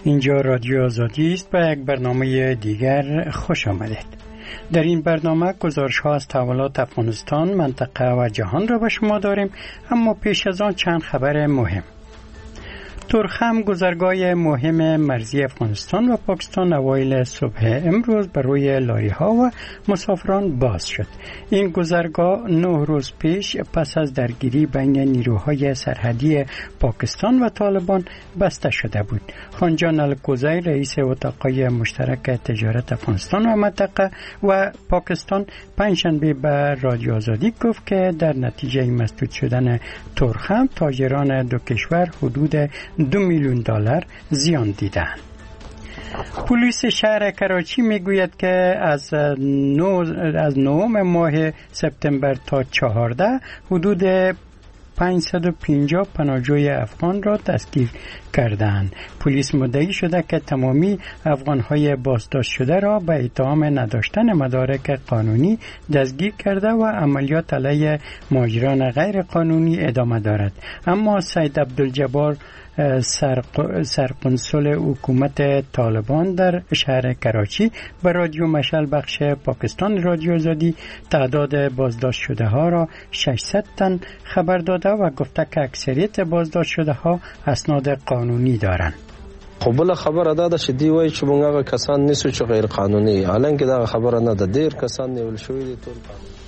اینجا رادیو آزادی است و یک برنامه دیگر خوش آمدید. در این برنامه گزارش‌ها از تحولات افغانستان، منطقه و جهان را به شما داریم، اما پیش از آن چند خبر مهم. تورخم گذرگاه مهم مرزی افغانستان و پاکستان اوایل صبح امروز بر روی لاری‌ها و مسافران باز شد. این گذرگاه 9 روز پیش پس از درگیری بین نیروهای سرحدی پاکستان و طالبان بسته شده بود. خانجان الکوزی رئیس اتاقای مشترک تجارت افغانستان و منطقه و پاکستان پنجشنبه به رادیو آزادی گفت که در نتیجه مسدود شدن تورخم تاجران دو کشور حدود $2 میلیون زیان دیدند. پلیس شهر کراچی میگوید که از 9 ماه سپتامبر تا 14 حدود 550 پناهجوی افغان را دستگیر کردند. پلیس مدعی شده که تمامی افغانهای بازداشت شده را به اتهام نداشتن مدارک قانونی دستگیر کرده و عملیات علیه مهاجران غیر قانونی ادامه دارد. اما سید عبدالجبار سرقنصل حکومت طالبان در شهر کراچی به رادیو مشعل بخش پاکستان رادیو آزادی تعداد بازداشت شده ها را 600 تن خبر داده و گفته که اکثریت بازداشت شده ها اسناد قانونی دارند. خب بل خبره ده چې دی وای چې موږ کسان نیسو چې غیر قانوني، حالانکه دا خبره نه ده، ډیر کسان نیول شوی دي ټول قانوني.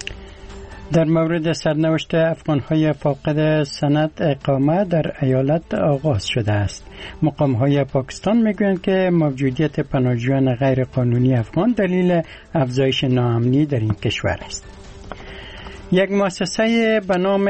در مورد سرنوشت افغان‌های فاقد سند اقامه در ایالت آغاز شده است. مقام‌های پاکستان میگویند که موجودیت پناهجویان غیر قانونی افغان دلیل افزایش ناامنی در این کشور است. یک مؤسسه به نام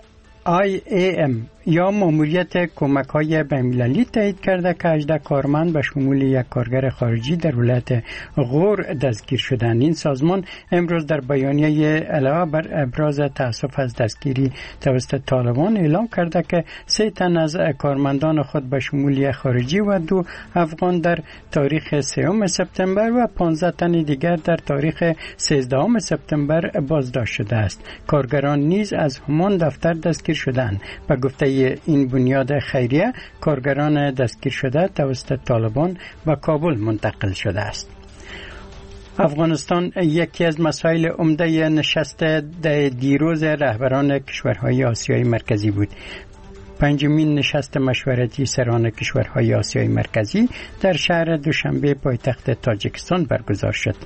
IAM یا ماموریت کمک‌های بین‌المللی تایید کرده که 18 کارمند به شمول یک کارگر خارجی در ولایت غور دستگیر شدند. این سازمان امروز در بیانیه علاوه بر ابراز تأسف از دستگیری توسط طالبان اعلام کرده که 3 تن از کارمندان خود به شمول یک خارجی و 2 افغان در تاریخ 3 سپتامبر و 15 تن دیگر در تاریخ 13 سپتامبر بازداشت شده است. کارگران نیز از همان دفتر دستگیر شدند. به گفته این بنیاد خیریه، کارگران دستگیر شده توسط طالبان به کابل منتقل شده است. افغانستان یکی از مسائل عمده نشست دیروز رهبران کشورهای آسیای مرکزی بود. 5مین نشست مشورتی سران کشورهای آسیای مرکزی در شهر دوشنبه پایتخت تاجیکستان برگزار شد.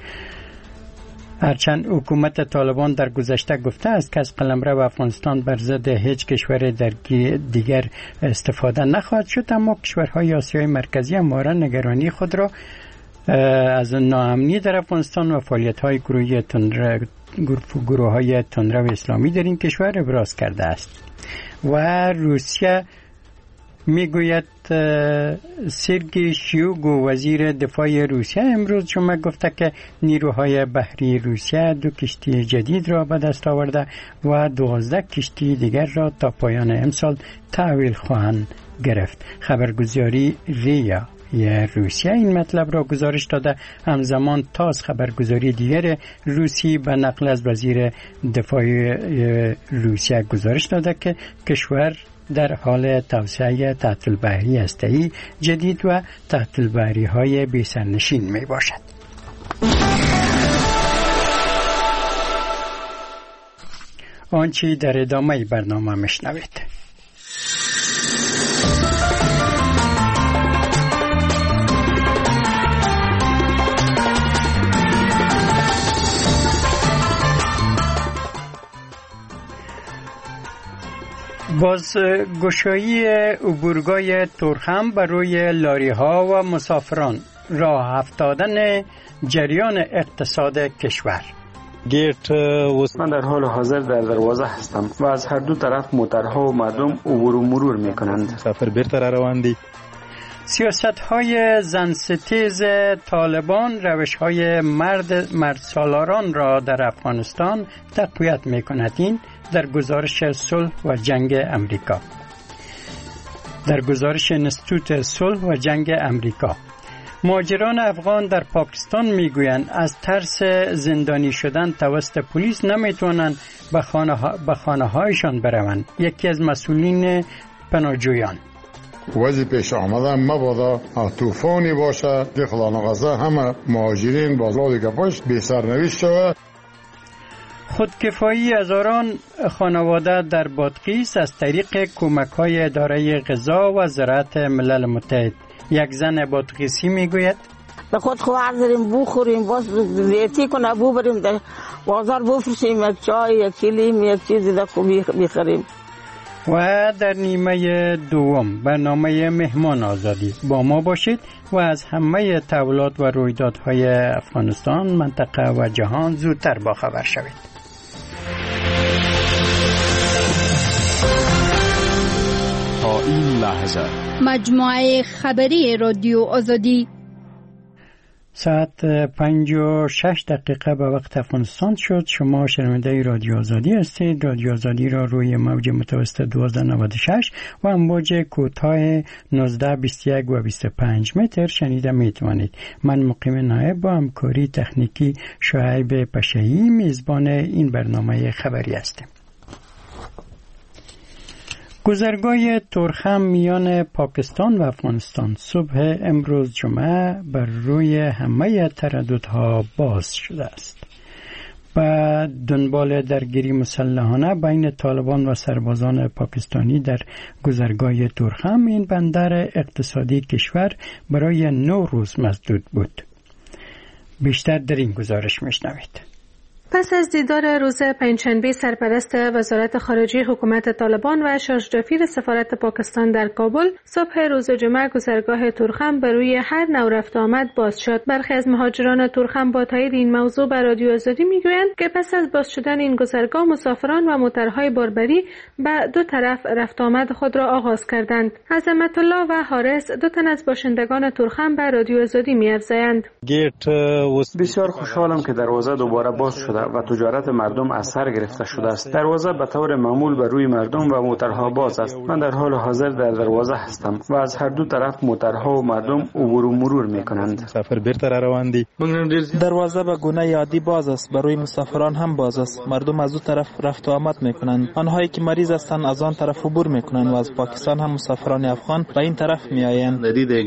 هرچند حکومت طالبان در گذشته گفته است که از قلمرو افغانستان بر ضد هیچ کشور دیگر استفاده نخواهد شد، اما کشورهای آسیای مرکزی همواره نگرانی خود را از ناامنی در افغانستان و فعالیت‌های گروه‌های تندرو اسلامی در این کشور ابراز کرده است. و روسیه میگوید سرگئی شویگو وزیر دفاع روسیه امروز جمعه گفته که نیروهای بحری روسیه 2 کشتی جدید را به دست آورده و 12 کشتی دیگر را تا پایان امسال تحویل خواهند گرفت. خبرگزاری ریا روسیه این مطلب را گزارش داده. همزمان تاس خبرگزاری دیگر روسی به نقل از وزیر دفاع روسیه گزارش داده که کشور در حال توسعه تحت البحری هسته‌ای جدید و تحت البحری های بی سرنشین می باشد. آنچه در ادامه برنامه میشنوید. بازگشایی عبورگاه تورخم بر روی لاری‌ها و مسافران، راه افتادن جریان اقتصاد کشور. من در حال حاضر در دروازه هستم و از هر دو طرف موترها و مردم عبور و مرور می‌کنند. سفر بیرته روان دی. سیاست‌های زنستیز طالبان روش‌های مردسالاران را در افغانستان تقویت می‌کند. این در گزارش صلح و جنگ امریکا. در گزارش انستیتوت صلح و جنگ امریکا، مهاجران افغان در پاکستان میگویند از ترس زندانی شدن توسط پلیس نمیتونن به خانه هایشان بروند. یکی از مسئولین پناهجویان: وضع پیش آمده مبادا طوفانی باشه داخل غزه همه مهاجرین بازار دیگه پاش بی سرنوشت شود. خودکفایی هزاران خانواده در بادغیس از طریق کمک‌های اداره غذا و زراعت ملل متحد. یک زن بادغیسی میگوید به خود خواهر داریم بخوریم، باز زیتی کنه بو بریم در بازار بفروشیم، یک چای، یک کلیم، یک چیزی در بخریم. و در نیمه دوم برنامه مهمان آزادی با ما باشید و از همه تحولات و رویدادهای افغانستان، منطقه و جهان زودتر باخبر شوید. تا این لحظه مجموعه خبری رادیو آزادی ساعت 5:06 به وقت افغانستان شد. شما شنونده رادیو آزادی هستید. رادیو آزادی را روی موج متوسط 1296 و امواج کوتاه 19, 21 و 25 متر شنیده میتوانید. من مقیم نایب با همکاری تکنیکی شعیب پشهی میزبان این برنامه خبری هستیم. گذرگاه تورخم میان پاکستان و افغانستان صبح امروز جمعه بر روی همه ترددها باز شده است. و دنبال درگیری مسلحانه بین طالبان و سربازان پاکستانی در گذرگاه تورخم، این بندر اقتصادی کشور برای 9 روز مسدود بود. بیشتر در این گزارش میشنوید. پس از دیدار روز پنجشنبه سرپرست وزارت خارجه حکومت طالبان و شارژدافیر سفارت پاکستان در کابل، صبح روز جمعه گذرگاه تورخم بر روی هر نوع رفت آمد باز شد. برخی از مهاجران تورخم با تایید این موضوع بر رادیو آزادی میگویند که پس از باز شدن این گذرگاه، مسافران و موترهای باربری به دو طرف رفت آمد خود را آغاز کردند. عظمت الله و حارس، دو تن از باشندگان تورخم، بر رادیو آزادی می‌افزایند. بسیار خوشحالم که دروازه دوباره باز شده و تجارت مردم از سر گرفته شده است. دروازه به طور معمول بر روی مردم و موترها باز است. من در حال حاضر در دروازه هستم و از هر دو طرف موترها و مردم عبور و مرور میکنند. مسافر بیرته روان دي. دروازه به گونه عادی باز است، برای مسافران هم باز است. مردم از دو طرف رفت و آمد میکنند. آنهایی که مریض هستند از آن طرف عبور میکنند و از پاکستان هم مسافران افغان به این طرف میآیند.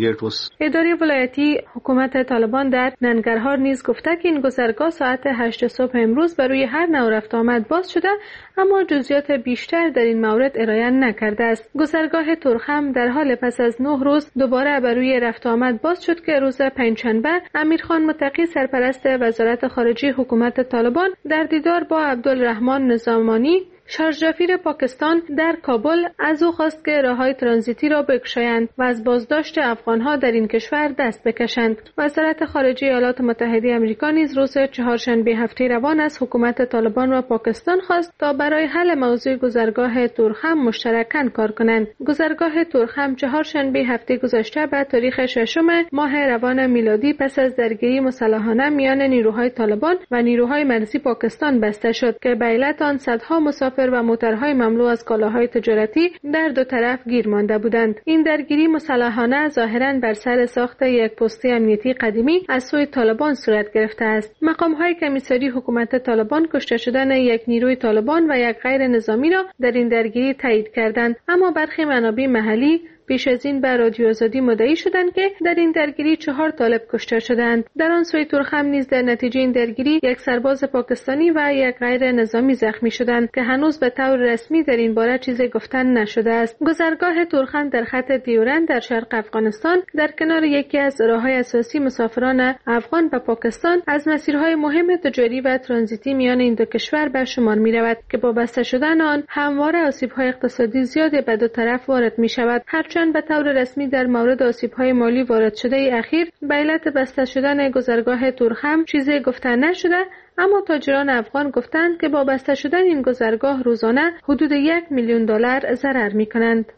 اداره ولایتی حکومت طالبان در ننگرهار نیز گفته که این گذرگاه ساعت 8 صبح امروز بر روی هر نوع رفت آمد باز شده، اما جزئیات بیشتر در این مورد ارائه نکرده است. گذرگاه تورخم در حال پس از 9 روز دوباره بر روی رفت آمد باز شد که روز پنجشنبه امیرخان متقی، سرپرست وزارت خارجه حکومت طالبان، در دیدار با عبدالرحمن نظامانی، شارژدافیر پاکستان در کابل، از او خواست که راههای ترانزیتی را بگشایند و از بازداشت افغانها در این کشور دست بکشند. وزارت خارجه ایالات متحده آمریکا نیز روز چهارشنبه هفته روان از حکومت طالبان و پاکستان خواست تا برای حل موضوع گذرگاه تورخم مشترکاً کار کنند. گذرگاه تورخم چهارشنبه هفته گذشته به تاریخ 6 ماه روان میلادی پس از درگیری مسلحانه میان نیروهای طالبان و نیروهای مرزی پاکستان بسته شد که به علت آن صدها مسافر و موترهای مملو از کالاهای تجارتی در دو طرف گیر مانده بودند. این درگیری مسلحانه ظاهراً بر سر ساخت یک پست امنیتی قدیمی از سوی طالبان صورت گرفته است. مقام‌های کمیسری حکومت طالبان کشته شدن یک نیروی طالبان و یک غیر نظامی را در این درگیری تایید کردند، اما برخی منابع محلی پیش از این بر رادیو آزادی مدعی شدند که در این درگیری 4 طالب کشته شدند. در آن سوی تورخم نیز در نتیجه این درگیری یک سرباز پاکستانی و یک غیر نظامی زخمی شدند که هنوز به طور رسمی در این باره چیزی گفتن نشده است. گذرگاه تورخم در خط دیورند در شرق افغانستان در کنار یکی از راههای اساسی مسافران افغان و پاکستان از مسیرهای مهم تجاری و ترانزیتی میان این دو کشور به شمار می رود که با بسته شدن آن همواره آسیب‌های اقتصادی زیادی به دو طرف وارد می شود. هرچند به طور رسمی در مورد آسیب‌های مالی وارد شده اخیر به علت بسته شدن گذرگاه تورخم چیزی گفته نشده، اما تاجران افغان گفتند که با بسته شدن این گذرگاه روزانه حدود $1 میلیون ضرر می‌کنند.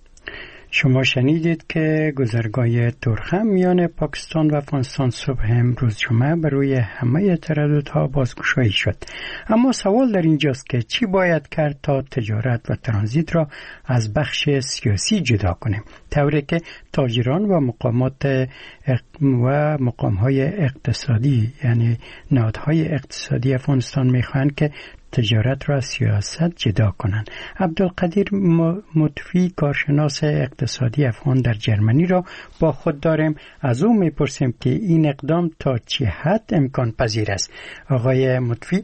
شما شنیدید که گذرگاه تورخم میان پاکستان و افغانستان صبح امروز جمعه بر روی همه ترددها بازگشایی شد. اما سوال در اینجاست که چی باید کرد تا تجارت و ترانزیت را از بخش سیاسی جدا کنیم، طوری که تاجران و مقامهای اقتصادی، یعنی نهادهای اقتصادی افغانستان میخواهند که تجارت را سیاست جدا کنند. عبدالقدیر مطفی کارشناس اقتصادی افغان در جرمنی را با خود داریم. از او میپرسیم که این اقدام تا چه حد امکان پذیر است. آقای مطفی.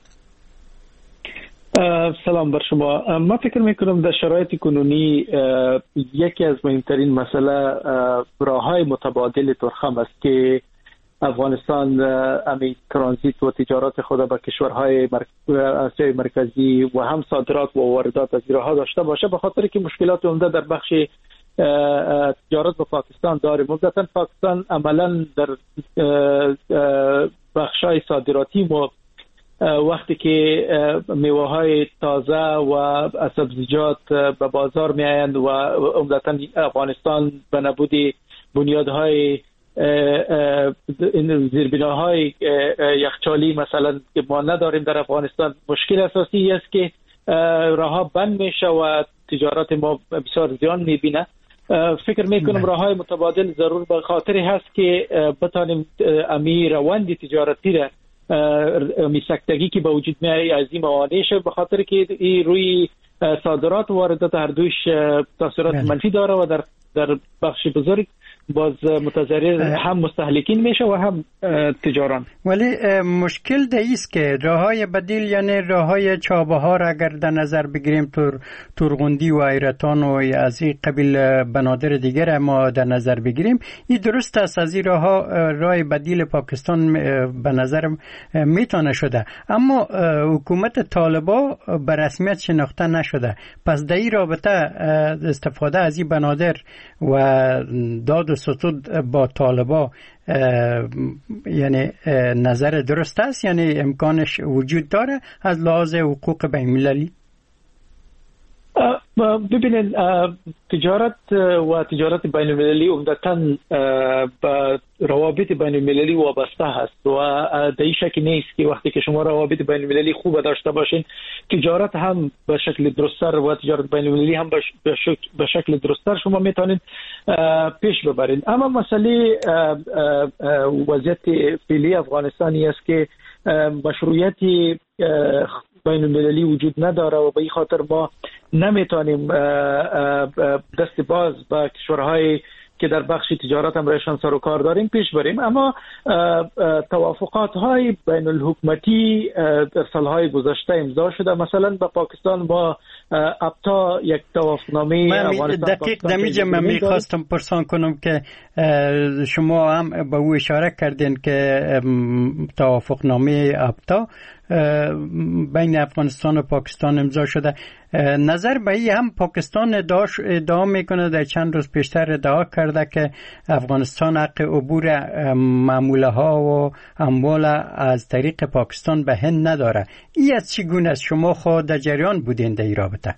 سلام بر شما. من فکر میکنم در شرایط کنونی یکی از مهمترین مسئله راههای متبادل تورخم است که افغانستان امی ترانزیت و تجارت خود با کشورهای آسیای مرکزی و هم صادرات و واردات از ایرها داشته باشه، به خاطر که مشکلات عمده در بخش تجارت با پاکستان داره. عمدتاً پاکستان عملاً در بخشای صادراتی وقتی که میوه های تازه و سبزیجات به بازار می آیند و عمدتاً افغانستان به نبود بنیادهای زیربناهای یخچالی مثلا که ما نداریم در افغانستان، مشکل اساسی است که راهها بند میشه و تجارت ما بسیار زیان میبینه. فکر میکنم راههای متبادل ضرور به خاطر هست که بتانیم امی روند تجارتی را میسکتگی که به وجود میاد از این موانع شه، به خاطر که روی صادرات و واردات هر دوش تاثیرات منفی داره و در بخش بزرگ باز متضرر هم مستهلکین میشه و هم تجاران. ولی مشکل است که راههای بدیل یعنی راههای چابهار اگر در نظر بگیریم تورغندی و ایرتان و از این قبیل بنادر دیگر ما در نظر بگیریم، این درست است از این راه بدیل پاکستان به نظر میتونه شده، اما حکومت طالبا به رسمیت شناخته نشده. پس در این رابطه استفاده از این بنادر و داد و ستود با طالبا یعنی نظر درست است، یعنی امکانش وجود داره از لحاظ حقوق بین المللی؟ ببینید تجارت بین المللی عمدتاً به روابط بین المللی وابسته هست و در این شک نیست که وقتی که شما روابط بین المللی خوب داشته باشین، تجارت هم به شکل درست‌تر و تجارت بین المللی هم به شکل درست‌تر شما میتونید پیش ببرید. اما مسئله وضعیت فعلی افغانستانی است که مشروعیتی بین المللی وجود نداره و به این خاطر ما نمیتونیم دست باز با کشورهای که در بخش تجارت هم رایشان سر و کار داریم پیش بریم. اما توافقات های بین الحکومتی در سالهای گذشته امضا شده. مثلا با پاکستان با ابتا یک توافقنامه افغانستان دقیق دمیجه من میخواستم پرسان کنم که شما هم به او اشاره کردین که توافقنامه ابتا بین افغانستان و پاکستان امضا شده. نظر به این هم پاکستان ادعا میکنه در چند روز پیشتر ادعا کرده که افغانستان حق عبور معامله ها و اموال از طریق پاکستان به هند نداره. این از چگونه است؟ شما خود در جریان بودین در این رابطه؟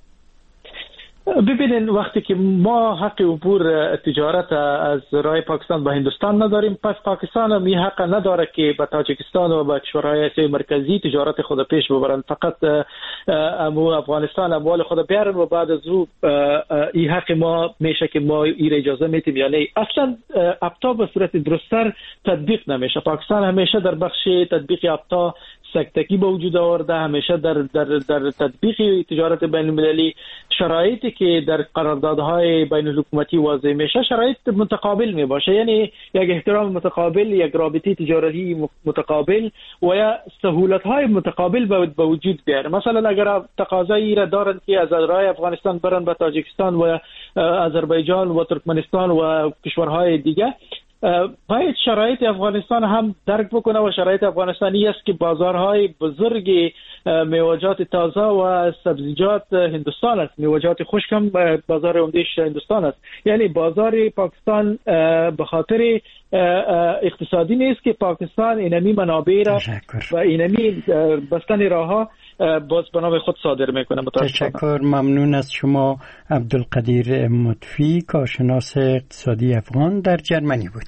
ببینید وقتی که ما حق عبور تجارت از راه پاکستان به هندوستان نداریم، پس پاکستان هم این حق نداره که به تاجیکستان و به کشورهای آسیای مرکزی تجارت خود پیش ببرن. فقط افغانستان اموال خود بیارن و بعد از او این حق ما میشه که ما این اجازه میتیم یا نه. اصلا ابتا به صورت درست‌تر تطبیق نمیشه. پاکستان همیشه در بخش تطبیق ابتا سکتگی به وجود آورده، همیشه در تطبیق تجارت بین المللی شرایطی که در قراردادهای بین الحکومتی واضح میشه شرایط متقابل می باشه، یعنی یک احترام متقابل، یک رابطه تجارتی متقابل و یا سهولت‌های متقابل به وجود بیاره. مثلا اگر تقاضایی را دارند که از راه افغانستان برن به تاجیکستان و آذربایجان و ترکمنستان و کشورهای دیگه، باید شرایط افغانستان هم درک بکنه و شرایط افغانستانی است که بازارهای بزرگ میوه‌جات تازه و سبزیجات هندوستان است، میوه‌جات خشک هم بازار عمده‌اش هندوستان است. یعنی بازار پاکستان به خاطر اقتصادی نیست که پاکستان اینمی منابع را و اینمی بستن راهها باز به نام خود صادر میکنه. تشکر، ممنون از شما. عبدالقدیر مطفی کارشناس اقتصادی افغان در جرمنی بود.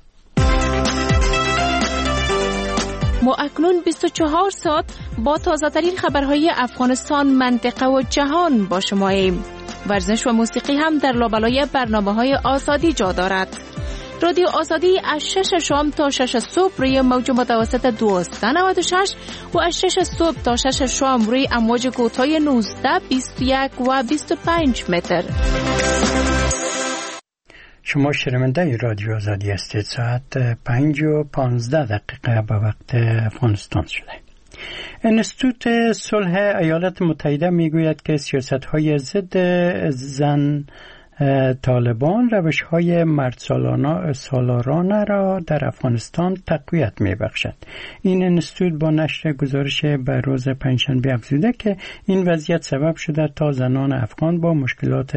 ما اکنون 24 ساعت با تازه‌ترین خبرهای افغانستان، منطقه و جهان با شماییم. ورزش و موسیقی هم در لابلای برنامه‌های آزادی جا دارد. رادیو آزادی از 6 شام تا 6 صبح روی موج متوسط 1296 و از 6 صبح تا 6 شام روی امواج کوتاه 19، 21 و 25 متر. شما شنونده رادیو آزادی هستید. ساعت 5:15 به وقت افغانستان شده. انستیتوت صلح ایالات متحده میگوید که سیاست‌های ضد زن طالبان روش‌های مردسالارانه را در افغانستان تقویت می‌بخشد. این انستیتوت با نشر گزارش به روز پنجشنبه افزوده که این وضعیت سبب شده تا زنان افغان با مشکلات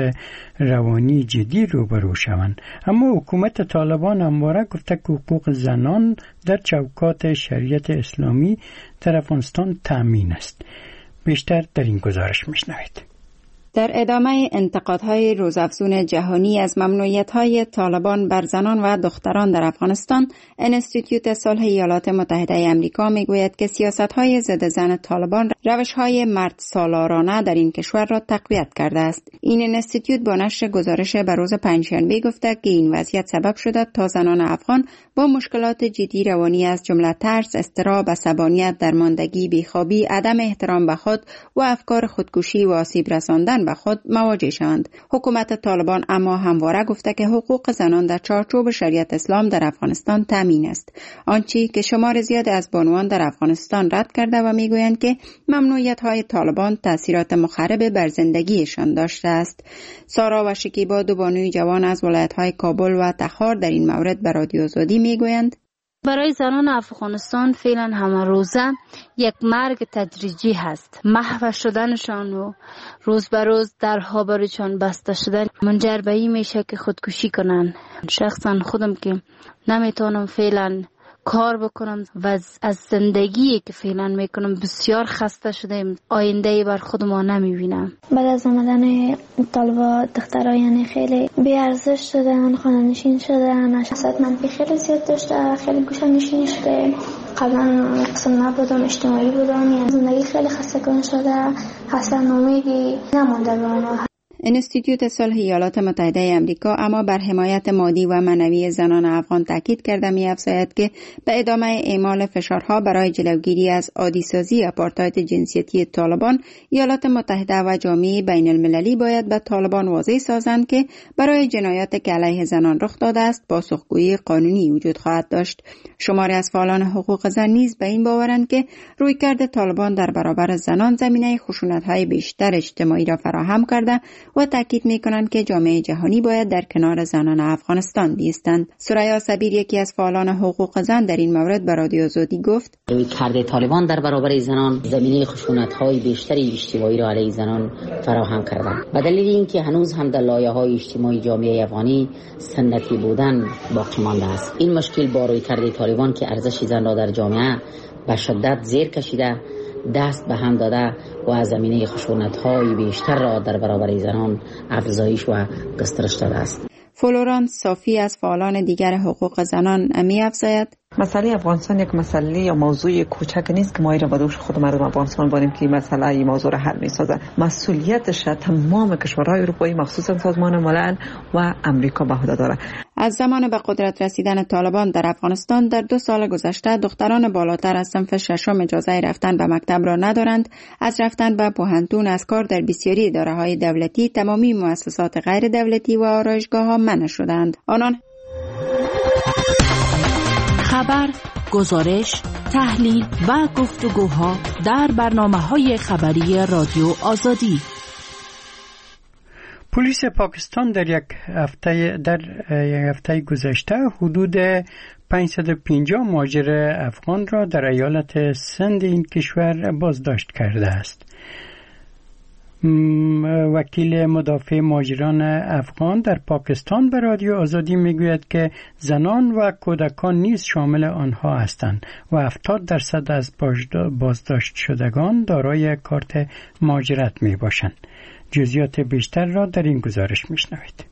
روانی جدی روبرو شوند. اما حکومت طالبان همواره گفته که حقوق زنان در چوکات شریعت اسلامی در افغانستان تأمین است. بیشتر در این گزارش می‌شنوید. در ادامه انتقادهای روزافزون جهانی از ممنوعیت‌های طالبان بر زنان و دختران در افغانستان، انستیتوت صلح ایالات متحده آمریکا میگوید که سیاست‌های ضد زن طالبان روش‌های مردسالارانه در این کشور را تقویت کرده است. این انستیتوت با نشر گزارش به روز پنجشنبه گفته که این وضعیت سبب شده تا زنان افغان با مشکلات جدی روانی از جمله ترس، اضطراب، عصبانیت، درماندگی، بیخوابی، عدم احترام به خود و افکار خودکشی و آسیب رساندن به خود مواجه شوند. حکومت طالبان اما همواره گفته که حقوق زنان در چارچوب شریعت اسلام در افغانستان تامین است، آنچه که شمار زیاد از بانوان در افغانستان رد کرده و میگویند که ممنوعیت‌های طالبان تأثیرات مخرب بر زندگیشان داشته است. سارا و شکیبا، دو بانوی جوان از ولایت‌های کابل و تخار، در این مورد به رادیو آزادی میگویند: برای زنان افغانستان فعلا همه روزه یک مرگ تدریجی هست. محو شدنشان و روز به روز درها برایشان بسته شدن منجر به این میشه که خودکشی کنن. شخصا خودم که نمیتونم فعلا کار بکنم و از زندگی که فعلا میکنم بسیار خسته شدم. آینده بر خود ما نمیبینم. بعد از آمدن طالبا دخترها یعنی خیلی بی‌ارزش شدن، خانه‌نشین شدن، شخصیت منفی خیلی زیاد داشته، خیلی گوشه‌نشین شده. قبلا اصلا نبودم، اجتماعی بودم، یعنی زندگی خیلی خسته کن شده، اصلا امیدی نمونده به آنها. انستیتوت صلح ایالات متحده آمریکا اما بر حمایت مادی و معنوی زنان افغان تاکید کرده می‌افزاید که به ادامه اعمال فشارها برای جلوگیری از عادی‌سازی آپارتاید جنسیتی طالبان، ایالات متحده و جامعه بین المللی باید به طالبان واضح سازند که برای جنایاتی که علیه زنان رخ داده است پاسخگویی قانونی وجود خواهد داشت. شماری از فعالان حقوق زن نیز به این باورند که رویکرد طالبان در برابر زنان زمینه خشونت‌های بیشتر اجتماعی را فراهم کرده و تاکید می‌کنند که جامعه جهانی باید در کنار زنان افغانستان بایستند. سریا صبیر، یکی از فعالان حقوق زن، در این مورد به رادیو آزادی گفت: رویکرد طالبان در برابر زنان زمینه خشونت‌های بیشتری اجتماعی را علیه زنان فراهم کردند. به دلیل اینکه هنوز هم در لایه‌های اجتماعی جامعه افغانی سنتی بودن باقی مانده است. این مشکل با رویکرد طالبان که ارزش زن را در جامعه به شدت زیر کشیده، دست به هم داده و از زمینه خشونت‌های بیشتر را در برابر زنان افزایش و گسترش داده است. فلورانس صافی از فعالان دیگر حقوق زنان می‌افزاید: مسئله افغانستان یک مسئله یا موضوع کوچک نیست که ما را به دوش خود مردم افغانستان باریم که این مسئله این موضوع را حل می‌سازه. مسئولیتش تمام کشورهای اروپایی مخصوصا سازمان ملل و امریکا به عهده داره. از زمان به قدرت رسیدن طالبان در افغانستان در 2 سال گذشته دختران بالاتر از صنف 6 اجازه رفتن به مکتب را ندارند. از رفتن به پوهنتون، از کار در بسیاری اداره‌های دولتی، تمامی مؤسسات غیر دولتی و آرایشگاه‌ها منع شدند. آنان خبر، گزارش، تحلیل و گفتگوها در برنامه‌های خبری رادیو آزادی. پلیس پاکستان در یک هفته گذشته حدود 550 مهاجر افغان را در ایالت سند این کشور بازداشت کرده است. وکیل مدافع مهاجران افغان در پاکستان به رادیو آزادی میگوید که زنان و کودکان نیز شامل آنها هستند و 70% از بازداشت شدگان دارای کارت مهاجرت می باشند. جزئیات بیشتر را در این گزارش میشنوید.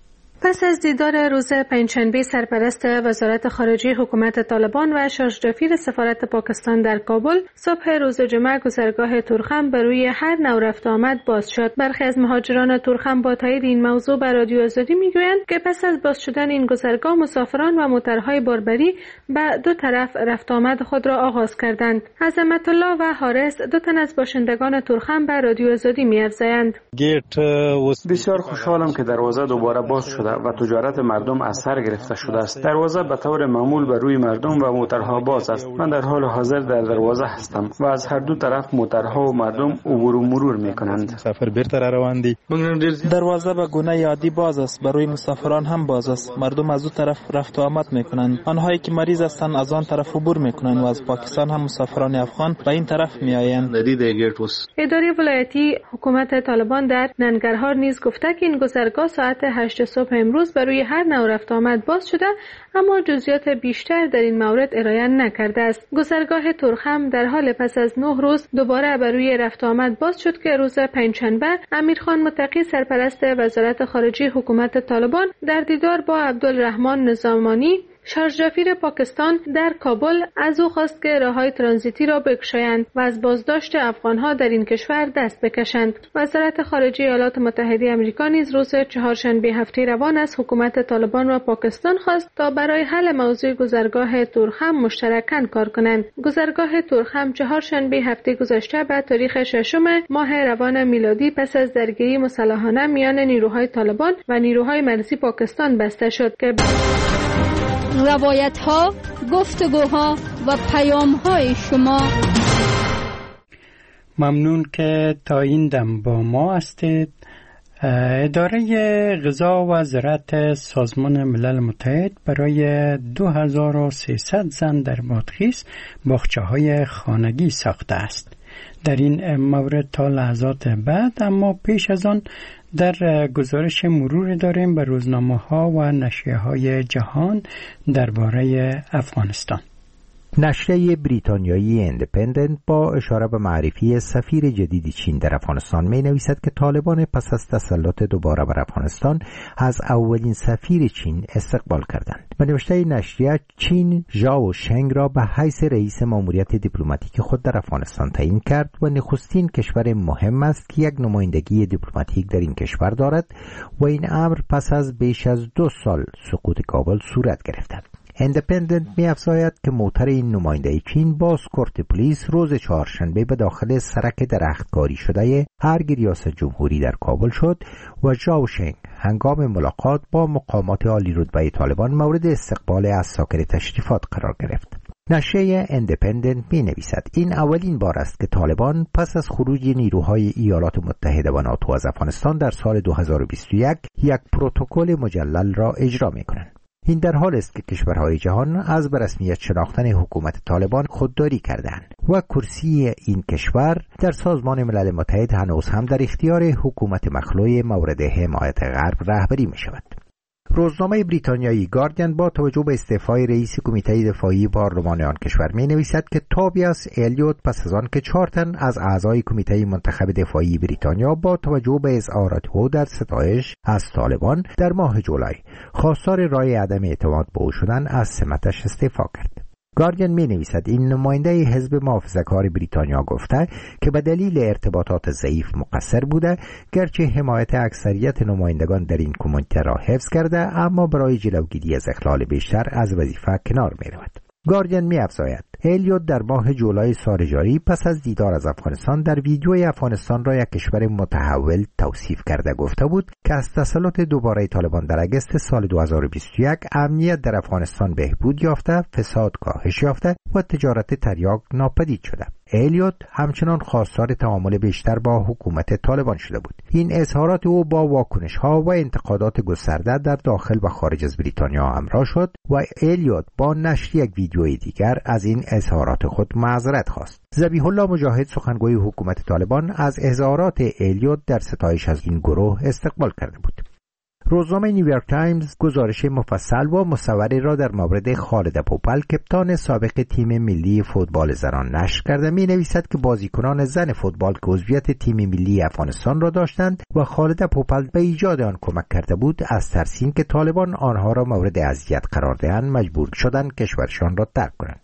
پس از دیدار روز پنجشنبه سرپرست وزارت خارجه حکومت طالبان و شارژدفیر سفارت پاکستان در کابل، صبح روز جمعه گذرگاه تورخم بر روی هر نوع رفت آمد باز شد. برخی از مهاجران تورخم با تایید این موضوع به رادیو آزادی میگویند که پس از باز شدن این گذرگاه مسافران و موترهای باربری به دو طرف رفت آمد خود را آغاز کردند. عظمت الله و حارس، دو تن از باشندگان تورخم، به رادیو آزادی می‌افزایند. بسیار خوشحالم که دروازه دوباره باز شده و تجارت مردم از سر گرفته شده است. دروازه به طور معمول بر روی مردم و موترها باز است. من در حال حاضر در دروازه هستم و از هر دو طرف موترها و مردم عبور و مرور می‌کنند. مسافر بیرته روان دي. دروازه به گونه عادی باز است، برای مسافران هم باز است. مردم از دو طرف رفت و آمد می‌کنند. آنهایی که مریض هستند از آن طرف عبور می‌کنند و از پاکستان هم مسافران افغان به این طرف می‌آیند. اداره ولایتی حکومت طالبان در ننگرهار نیز گفته که این گذرگاه ساعت 8 صبح امروز بر روی هر نوع رفت آمد باز شده، اما جزئیات بیشتر در این مورد ارائه نکرده است. گذرگاه تورخم در حال پس از 9 روز دوباره بر روی رفت آمد باز شد که روز پنجشنبه امیرخان متقی سرپرست وزارت خارجه حکومت طالبان در دیدار با عبدالرحمن نظامانی شارژدفیر پاکستان در کابل از او خواست که راههای ترانزیتی را بگشایند و از بازداشت افغانها در این کشور دست بکشند. وزارت خارجه ایالات متحده آمریکا نیز روز چهارشنبه هفته روان از حکومت طالبان و پاکستان خواست تا برای حل موضوع گذرگاه تورخم مشترکاً کار کنند. گذرگاه تورخم چهارشنبه هفته گذشته به تاریخ 6 ماه روان میلادی پس از درگیری مسلحانه میان نیروهای طالبان و نیروهای مرزی پاکستان بسته شد که روایت ها، گفتگوها و پیام های شما. ممنون که تا این دم با ما هستید. اداره غذا و زراعت سازمان ملل متحد برای 2300 زن در بادغیس باغچه‌های خانگی ساخته است. در این مورد تا لحظات بعد، اما پیش از آن در گزارش مرور داریم به روزنامه‌ها و نشریه‌های جهان درباره افغانستان. نشریه بریتانیایی اندپندنت با اشاره به معرفی سفیر جدید چین در افغانستان می نویسد که طالبان پس از تسلط دوباره بر افغانستان از اولین سفیر چین استقبال کردند. و نوشته نشریه چین ژائو شنگ را به حیث رئیس ماموریت دیپلماتیک خود در افغانستان تعیین کرد و نخستین کشور مهم است که یک نمایندگی دیپلماتیک در این کشور دارد و این امر پس از بیش از 2 سال سقوط کابل صورت گرفته. اندپندنت می افزاید که موتر این نماینده چین با اسکورت پلیس روز چهارشنبه به داخل سرک درختکاری شده ارگ ریاست جمهوری در کابل شد و ژائو شنگ هنگام ملاقات با مقامات عالی رتبه طالبان مورد استقبال از ساکن تشریفات قرار گرفت. نشریه اندپندنت می نویسد این اولین بار است که طالبان پس از خروج نیروهای ایالات متحده و ناتو از افغانستان در سال 2021 یک پروتکل مجلل را اجرا می کنند. این در حال است که کشورهای جهان از به رسمیت شناختن حکومت طالبان خودداری کردند و کرسی این کشور در سازمان ملل متحد هنوز هم در اختیار حکومت مخلوع مورد حمایت غرب رهبری می شود. روزنامه بریتانیایی گاردین با توجه به استعفای رئیس کمیته دفاعی پارلمان آن کشور می نویسد که تابیاس الیوت پس از آن که 4 تن از اعضای کمیته منتخب دفاعی بریتانیا با توجه به اظهارات او در ستایش از طالبان در ماه جولای خواستار رای عدم اعتماد به او شدن از سمتش استعفا کرد. گاردین می نویسد این نماینده حزب محافظه‌کار بریتانیا گفته که به دلیل ارتباطات ضعیف مقصر بوده، گرچه حمایت اکثریت نمایندگان در این کمیته را حفظ کرده، اما برای جلوگیری از اخلال بیشتر از وظیفه کنار می رود. گاردین می افزاید الیوت در ماه جولای سال جاری پس از دیدار از افغانستان در ویدیوی افغانستان را یک کشور متحول توصیف کرده گفته بود که از تسلط دوباره طالبان در اگست سال 2021 امنیت در افغانستان بهبود یافته، فساد کاهش یافته و تجارت تریاک ناپدید شده. الیوت همچنان خواستار تعامل بیشتر با حکومت طالبان شده بود. این اظهارات او با واکنش‌ها و انتقادات گسترده در داخل و خارج از بریتانیا همراه شد و الیوت با نشر یک ویدیوی دیگر از این اظهارات خود معذرت خواست. ذبیح الله مجاهد سخنگوی حکومت طالبان از اظهارات الیوت در ستایش از این گروه استقبال کرده بود. روزنامه نیویورک تایمز گزارش مفصل و مصوری را در مورد خالد پوپل کپتان سابق تیم ملی فوتبال زنان نشر کرده. می‌نویسد که بازیکنان زن فوتبال که عضویت تیم ملی افغانستان را داشتند و خالد پوپل به ایجاد آن کمک کرده بود، از ترس که طالبان آنها را مورد اذیت قرار دهند مجبور شدند کشورشان را ترک کنند.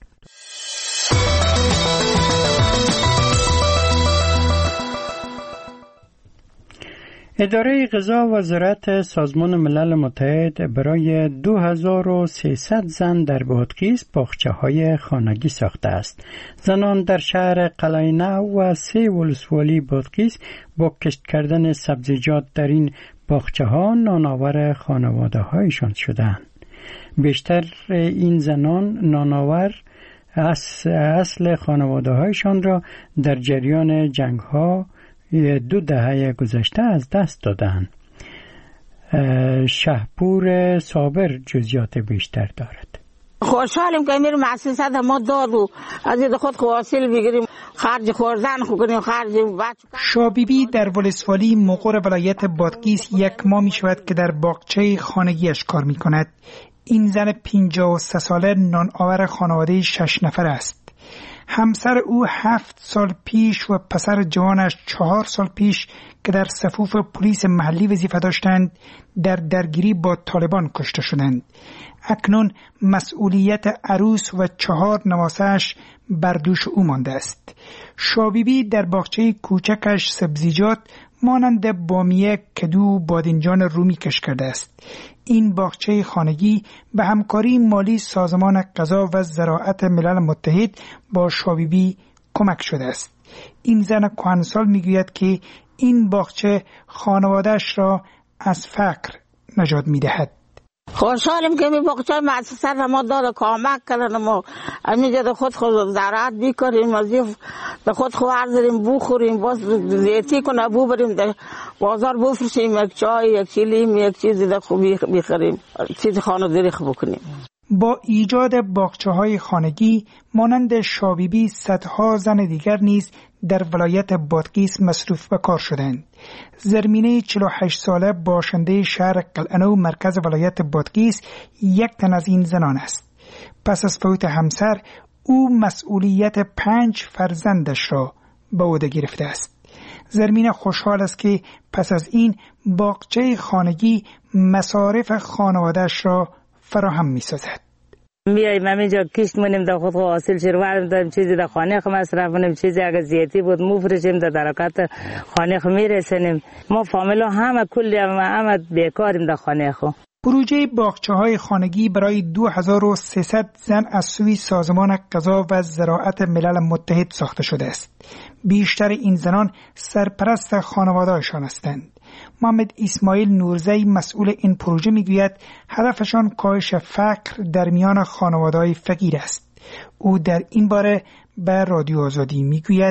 اداره غذا وزارت سازمان ملل متحد برای 2300 زن در بادغیس باغچه‌های خانگی ساخته است. زنان در شهر قلعه‌نو و 3 ولسوالی بادغیس با کشت کردن سبزیجات در این باغچه‌ها نانآور خانواده‌هایشان شدند. بیشتر این زنان نانآور اصل خانواده‌هایشان را در جریان جنگ‌ها 2 دهه گذشته از دست دادند. شهپور صابر جزئیات بیشتر دارد. خوشحالیم که امیر مؤسسات ما داد و از این خود حاصل بگیریم، خرج خوردن کنیم، خرج بچه. شابیبی در ولسوالی مقر ولایت بادغیس 1 ماه می شود که در باغچه خانگیش کار می کند. این زن 53 ساله نانآور خانواده 6 نفر است. همسر او 7 سال پیش و پسر جوانش 4 سال پیش که در صفوف پلیس محلی وظیفه داشتند در درگیری با طالبان کشته شدند. اکنون مسئولیت عروس و 4 نواسه‌اش بر دوش او مانده است. شابیبی در باغچه کوچکش سبزیجات مانند بامیه، کدو، بادنجان رومی کشت کرده است. این باغچه خانگی به همکاری مالی سازمان غذا و زراعت ملل متحد با شابیبی کمک شده است. این زن کهنسال میگوید که این باغچه خانواده‌اش را از فقر نجات میدهد. خوشحالیم که می باغچه مؤسسات ما داد کمک کردن، ما همینجا خود زراعت بیکنیم، از خود خواردیم بخوریم، باز زیتی کنه بریم در بازار بفروشیم، یک چای، یک چیلیم، یک چیزی در خوبی بخریم، چیز خانه‌داری بکنیم. با ایجاد باغچه‌های خانگی مانند شابیبی صدها زن دیگر نیز در ولایت بادغیس مصروف به کار شدند. زرمینه 48 ساله باشنده شهر قلعه‌نو مرکز ولایت بادغیس 1 تن از این زنان است. پس از فوت همسر او مسئولیت 5 فرزندش را به عهده گرفته است. زرمینه خوشحال است که پس از این باغچه خانگی مصارف خانواده‌اش را فراهم می‌سازد. میایم همینجا کشت منیم در خود حاصل شروع داریم، چیزی در خانه خو مصرف کنیم، چیزی اگر زیادی بود مفرشیم در درکات خانه خو میرسونیم. ما فامیلا همه کلی همه بیکاریم در خانه خو. پروژه باغچه‌های خانگی برای 2300 زن از سوی سازمان غذا و زراعت ملل متحد ساخته شده است. بیشتر این زنان سرپرست خانواده‌شان هستند. محمد اسماعیل نورزی مسئول این پروژه میگوید هدفشان کاهش فقر در میان خانواده‌های فقیر است. او در این باره به رادیو آزادی میگوید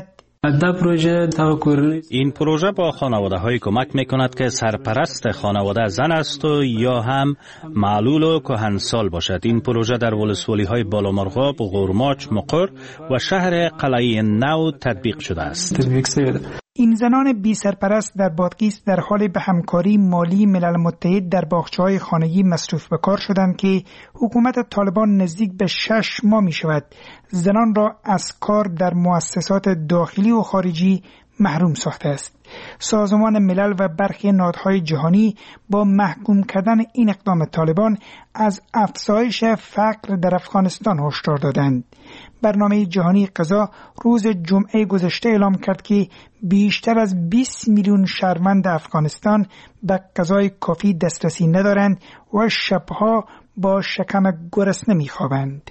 این پروژه با خانواده‌های کمک می‌کند که سرپرست خانواده زن است و یا هم معلول و کهنسال باشد. این پروژه در ولسوالی‌های بالامرغاب، غورماچ، مقر و شهر قلعه‌نو تطبیق شده است. این زنان بی سرپرست در بادغیس در حال به همکاری مالی ملل متحد در باغچه‌های خانگی مصروف به کار شدند که حکومت طالبان نزدیک به 6 ماه می شود زنان را از کار در مؤسسات داخلی و خارجی محروم ساخته است. سازمان ملل و برخی نهادهای جهانی با محکوم کردن این اقدام طالبان از افزایش فقر در افغانستان هشدار دادند. برنامه جهانی غذا روز جمعه گذشته اعلام کرد که بیشتر از 20 میلیون شهروند افغانستان به غذای کافی دسترسی ندارند و شبها با شکم گرسنه می‌خوابند.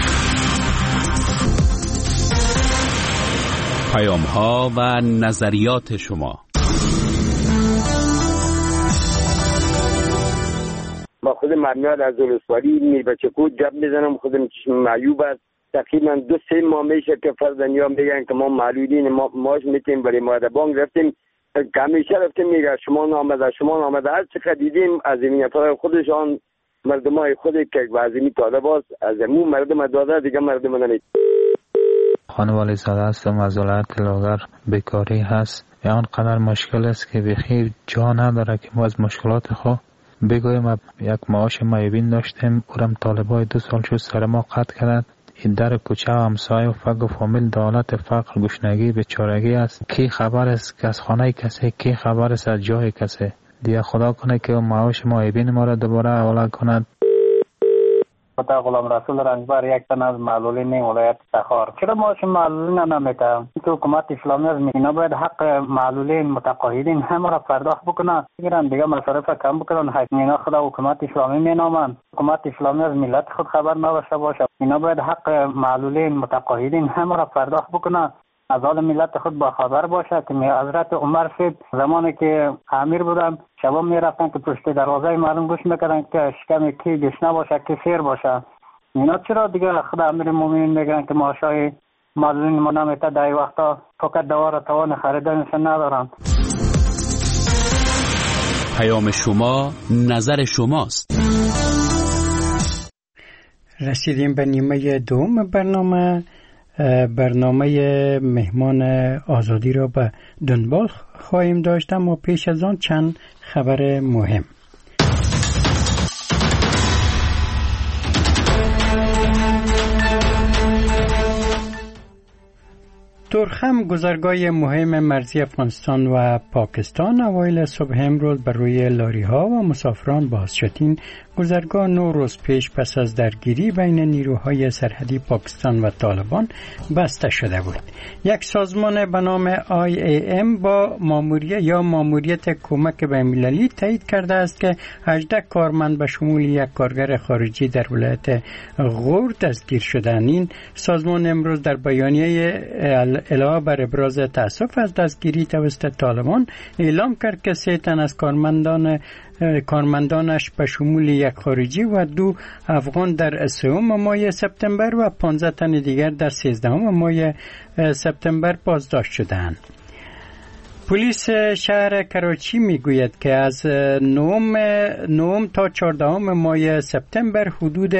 پیام‌ها و نظریات شما. با خود مرمیاد از ولسوالی میربچه گپ میزنم. خودم چشم معیوب است. تقریبا 2-3 ماه میشه که فرزندیان میگن که ما معلولین ماش میتیم برای ماده بانک رفتیم که همیشه رفتیم میگه شما نامده هر چقدر دیدیم از این نفر خودشان مردم های خودی که وزیمی طالب است از امون مردم داده دیگه مردم نمید. خانوالی زاده هستم از ولایت لاغر. بیکاری هست آنقدر مشکل است که بخیر جا نداره که ما از مشکلات خود بگویم یک معاش معیبین داشتیم، اورم طالبای 2 سال شد سر ما قطع کرد. این در کوچه و همسایه و فق و فامیل دولت فقر گشنگی بیچارگی است. کی خبر است که از خانه کسی، کی خبر است از جای کسی. دیگه خدا کنه که معاش معیبین ما را دوباره حواله کند. خدا غلام رسول رنجبر یک تن از معلولین ولایت تخار. چرا معاش معلولین نمیده؟ که حکومت اسلامی از اینا باید حق معلولین متقاعدین همه را پرداخت بکنن، بگیرن دیگه مصارف کم بکنن. اینا خدا حکومت اسلامی مینامن. حکومت اسلامی از ملت خود خبر نداشته باشه. اینا باید حق معلولین متقاعدین همه را پرداخت بکنن، از حال ملت خود با خبر باشه. که حضرت عمر صاحب زمانی که امیر بودن شبا میرفتن که پشت دروازه مردم گوش میکردن که شکم کی گشنه باشه کی سیر باشه. اینا چرا دیگه خود امیر مومنین میگن که معاشای معلولین ما نمیته؟ در این وقتا فقط دوار توان خریدنش ندارن. پیام شما نظر شماست. رسیدیم به نیمه دوم برنامه مهمان آزادی را به دنبال خواهیم داشت، اما پیش از آن چند خبر مهم. تورخم، گذرگاه مهم مرزی افغانستان و پاکستان، اوایل صبح امروز بر روی لاری ها و مسافران باز شد. این گذرگاه 9 روز پیش پس از درگیری بین نیروهای سرحدی پاکستان و طالبان بسته شده بود. یک سازمان به نام IAM با ماموریت کمک بین‌المللی تایید کرده است که 18 کارمند به شمول یک کارگر خارجی در ولایت غور دستگیر شدند. این سازمان امروز در بیانیه علاوه بر ابراز تأسف از دستگیری توسط طالبان اعلام کرد که 3 تن از کارمندانش به شمول یک خارجی و 2 افغان در 3 ماه سپتامبر و 15 تن دیگر در 13 ماه سپتامبر بازداشت شدند. پلیس شهر کراچی میگوید که از 9 تا 14 ماه سپتامبر حدود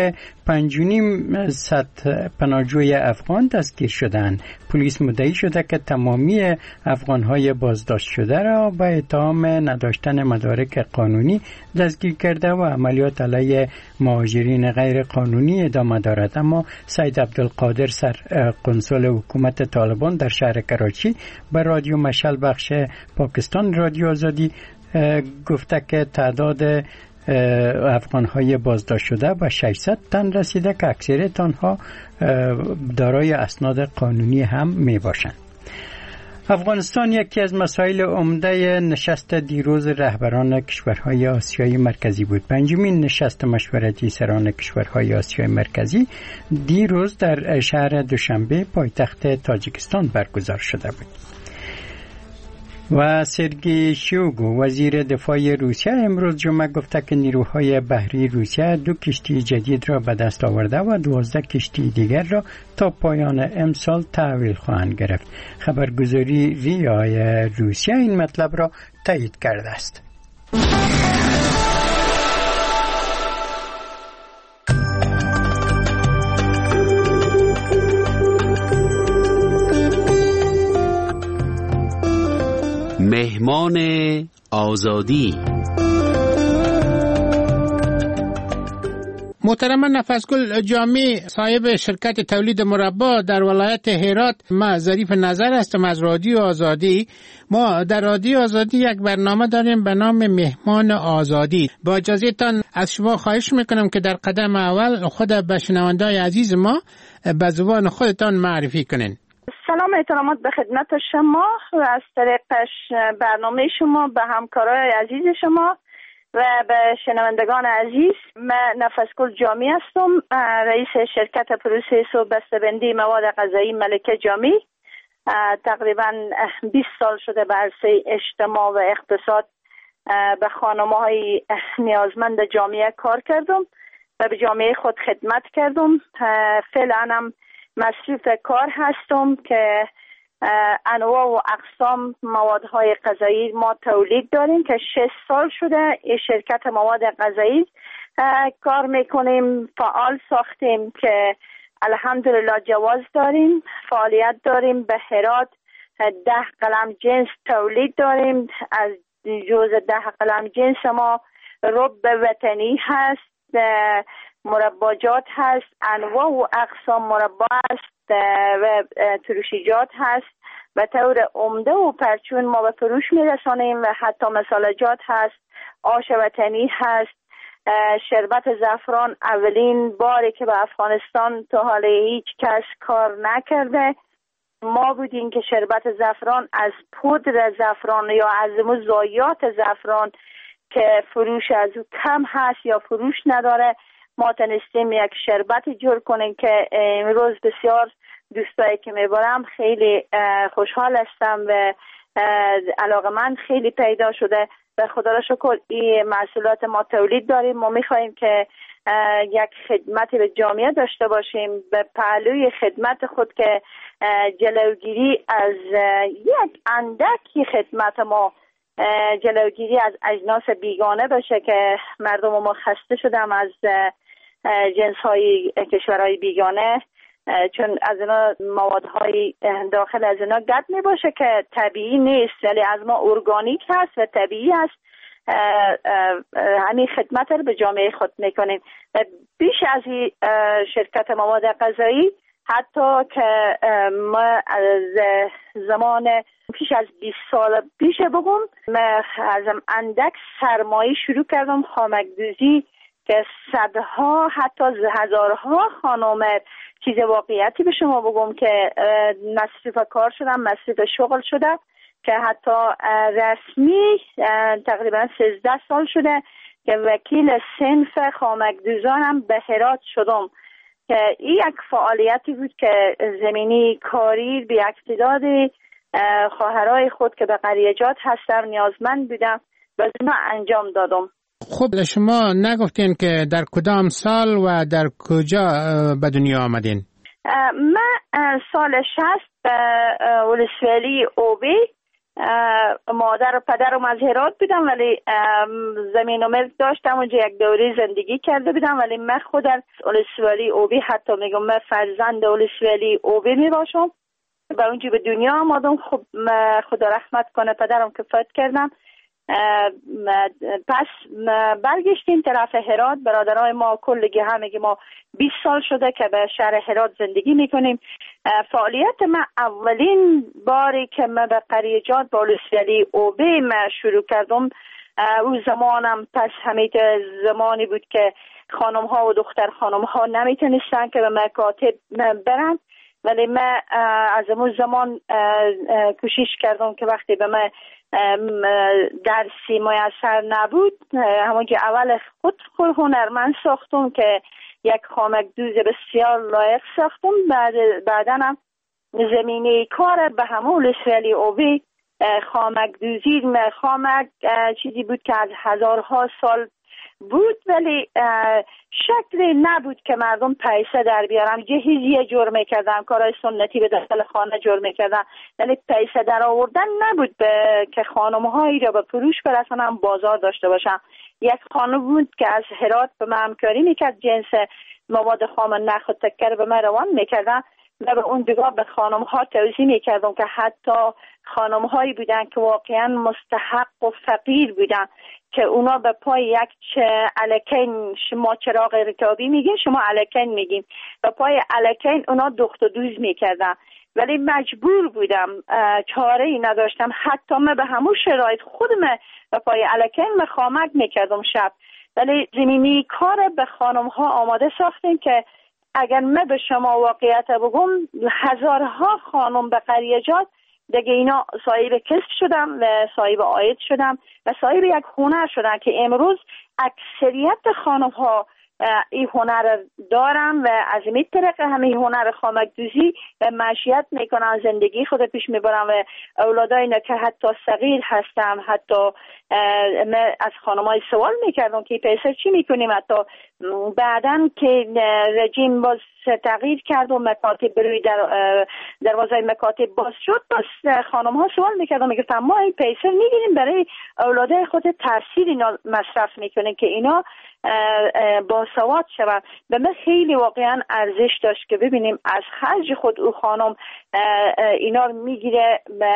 5.5 پناهجوی افغان دستگیر شدند. پلیس مدعی شده که تمامی افغانهای بازداشت شده را به اتهام نداشتن مدارک قانونی دستگیر کرده و عملیات علیه مهاجرین غیر قانونی ادامه دارد. اما سید عبدالقادر سرقنسول حکومت طالبان در شهر کراچی به رادیو مشعل بخش پاکستان رادیو آزادی گفته که تعداد افغانهای بازداشت شده به 600 تن رسیده که اکثریت آنها دارای اسناد قانونی هم می باشند. افغانستان یکی از مسائل عمده نشست دیروز رهبران کشورهای آسیای مرکزی بود. 5مین نشست مشورتی سران کشورهای آسیای مرکزی دیروز در شهر دوشنبه پایتخت تاجیکستان برگزار شده بود. و سرگئی شویگو وزیر دفاع روسیه امروز جمعه گفته که نیروهای بحری روسیه 2 کشتی جدید را به دست آورده و 12 کشتی دیگر را تا پایان امسال تحویل خواهند گرفت. خبرگزاری ریای روسیه این مطلب را تایید کرده است. مهمان آزادی. محترم نفسگل جامی، صاحب شرکت تولید مربا در ولایت هرات، ما ظریف نظر هستم از رادیو آزادی. ما در رادیو آزادی یک برنامه داریم به نام مهمان آزادی. با اجازهتان از شما خواهش میکنم که در قدم اول خود به شنونده‌های عزیز ما به زبان خودتان معرفی کنین. سلام احترامات به خدمت شما و از طریقش برنامه شما به همکارای عزیز شما و به شنوندگان عزیز. من نفسگل جامی هستم، رئیس شرکت پروسس و بسته‌بندی مواد غذایی ملکه جامی. تقریبا 20 سال شده به عرصه اجتماع و اقتصاد به خانم‌های نیازمند جامعه کار کردم و به جامعه خود خدمت کردم. فعلا هم مصروف کار هستم که انواع و اقسام موادهای غذایی ما تولید داریم که 6 سال شده این شرکت مواد غذایی کار میکنیم. فعال ساختیم که الحمدلله جواز داریم، فعالیت داریم. به هرات 10 قلم جنس تولید داریم. از جز 10 قلم جنس ما رب وطنی هست، مرباجات هست، انواع و اقسام مربا هست و ترشیجات هست. به طور عمده و پرچون ما به فروش میرسانیم و حتی مسالجات هست، آش وطنی هست، شربت زعفران اولین باری که به افغانستان تا حالا هیچ کس کار نکرده ما بودیم که شربت زعفران از پودر زعفران یا از ضایعات زعفران که فروش از او کم هست یا فروش نداره ما تونستیم یک شربت جور کنیم که امروز بسیار دوستایی که میبرم خیلی خوشحال هستم و علاقمند خیلی پیدا شده و خدا را شکر این محصولات ما تولید داریم. ما میخواییم که یک خدمتی به جامعه داشته باشیم به پهلوی خدمت خود که جلوگیری از یک اندکی خدمت ما جلوگیری از اجناس بیگانه باشه که مردم ما خسته شدم از جنس های کشورهای بیگانه چون از اینا موادهای داخل از اینا گد می باشه که طبیعی نیست ولی از ما ارگانیک هست و طبیعی هست. همین خدمت رو به جامعه خود میکنیم و بیش از این شرکت مواد غذایی حتی که ما از زمان پیش از 20 سال پیش بگم من از اندک سرمایه شروع کردم خامک دوزی که صدها حتی هزارها خانم چیز واقعیتی به شما بگم که مصروف کار شدم مصروف شغل شده که حتی رسمی تقریبا 13 سال شده که وکیل صنف خامک دوزانم به هرات شدم که این یک فعالیتی بود که زمینی کاری به یک تعداد خواهرای خود که به قریجات هستم نیازمند بودم و اینا انجام دادم. خب شما نگفتین که در کدام سال و در کجا به دنیا آمدین؟ من سال 60 ولسوالی اوبی مادر و پدرم از هرات بودم ولی زمین و ملک داشتم اونجا یک دوره زندگی کرده بودم ولی من خود از ولسوالی اوبی حتی میگم من فرزند ولسوالی اوبی میباشم و اونجا به دنیا آمدم. خب خدا رحمت کنه پدرم که فوت کردم پس برگشتیم طرف هرات. برادرای ما کلگی همگی ما 20 سال شده که به شهر هرات زندگی میکنیم. فعالیت من اولین باری که من به قریجات با ولسوالی اوبی من شروع کردم او زمانم پس همین زمانی بود که خانم ها و دختر خانم ها نمیتونستن که به مکاتب برن ولی من از اون زمان کوشش کردم که وقتی به من درسی میسر نبود همون که اول خود هنرمند ساختم که یک خامک دوز بسیار لایق ساختم. بعدنم زمینه کار به همون ولسوالی اوبی خامک دوزی خامک چیزی بود که از هزارها سال بود ولی شکلی نبود که مردم پیسه در بیارم. جهیزیه جور میکردن کارهای سنتی به داخل خانه جور میکردن ولی پیسه در آوردن نبود که خانم‌هایی را به فروش برسانم بازار داشته باشم. یک خانم بود که از هرات به من همکاری میکرد جنس مواد خام نخ و تکر به من روان میکردن و به اون دیگه به خانم‌ها توضیح میکردم که حتی خانم‌هایی بودن که واقعا مستحق و فقیر بودن که اونا به پای یک الکین شما چراغ رکابی میگین شما الکین میگین به پای الکین اونا دخت و دوز میکردن ولی مجبور بودم چاره ای نداشتم حتی من به همون شرایط خودم به پای الکین خامک میکردم شب ولی زمینی کار به خانم ها آماده ساختیم که اگر من به شما واقعیت بگم هزارها خانم به قریجات دیگه اینا صاحب کسب شدم و صاحب عاید شدم و صاحب یک هنر شدم که امروز اکثریت خانم ها این هنر دارم و از این طریق همین هنر خامک دوزی و معیشت میکنن زندگی خود پیش میبرم و اولادای که حتی صغیر هستم حتی من از خانمای سوال میکردم که پیسه چی میکنیم حتی بعدن که رژیم باز تغییر کرد و مکاتب بروی دروازه مکاتب باز شد باز خانم ها سوال میکردم میگفتم ما این پیسه میگیریم برای اولادای خود تحصیل اینا مصرف میکنیم که اینا با سواد شوند. به من خیلی واقعا ارزش داشت که ببینیم از خرج خود او خانم اینا رو میگیره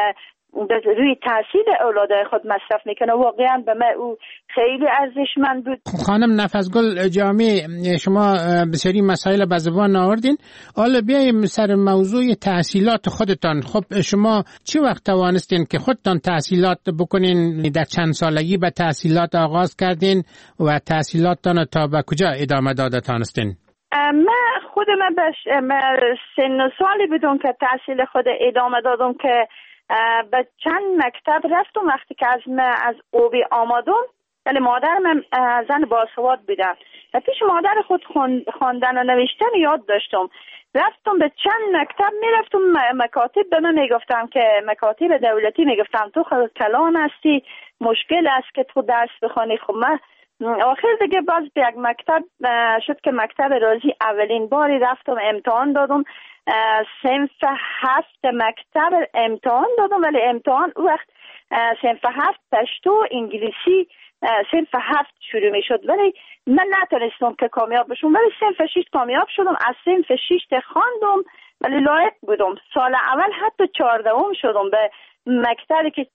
روی تحصیل اولادای خود مصرف میکنه. واقعا به من او خیلی ارزشمند بود. خانم نفسگل جامی، شما بسیاری مسائل به زبان آوردین. حالا بیاییم سر موضوع تحصیلات خودتان. خب شما چی وقت توانستین که خودتان تحصیلات بکنین؟ در چند سالگی به تحصیلات آغاز کردین و تحصیلاتتان تا به کجا ادامه داده تانستین؟ من خودم به سن و سالی بدون که تحصیل خود ادامه دادم که به چند مکتب رفتم. وقتی که از اوبی آمدم، یعنی مادر من زن باسواد بودم و پیش مادر خود خواندن و نوشتن یاد داشتم. رفتم به چند مکتب میرفتم، مکاتب به من میگفتم که مکاتب دولتی میگفتم تو خود کلان هستی، مشکل است که تو درس بخوانی. خب من آخر دیگه باز به یک مکتب شد که مکتب رازی اولین باری رفتم امتحان دادم. صنف 7 مکتب امتحان دادم، ولی امتحان وقت صنف 7 پشتو انگلیسی صنف 7 شروع می شد، ولی من نتونستم که کامیاب بشم. ولی صنف 6 کامیاب شدم. از صنف 6 خواندم ولی لایق بودم. سال اول حتی 14 شدم. به مکتبی که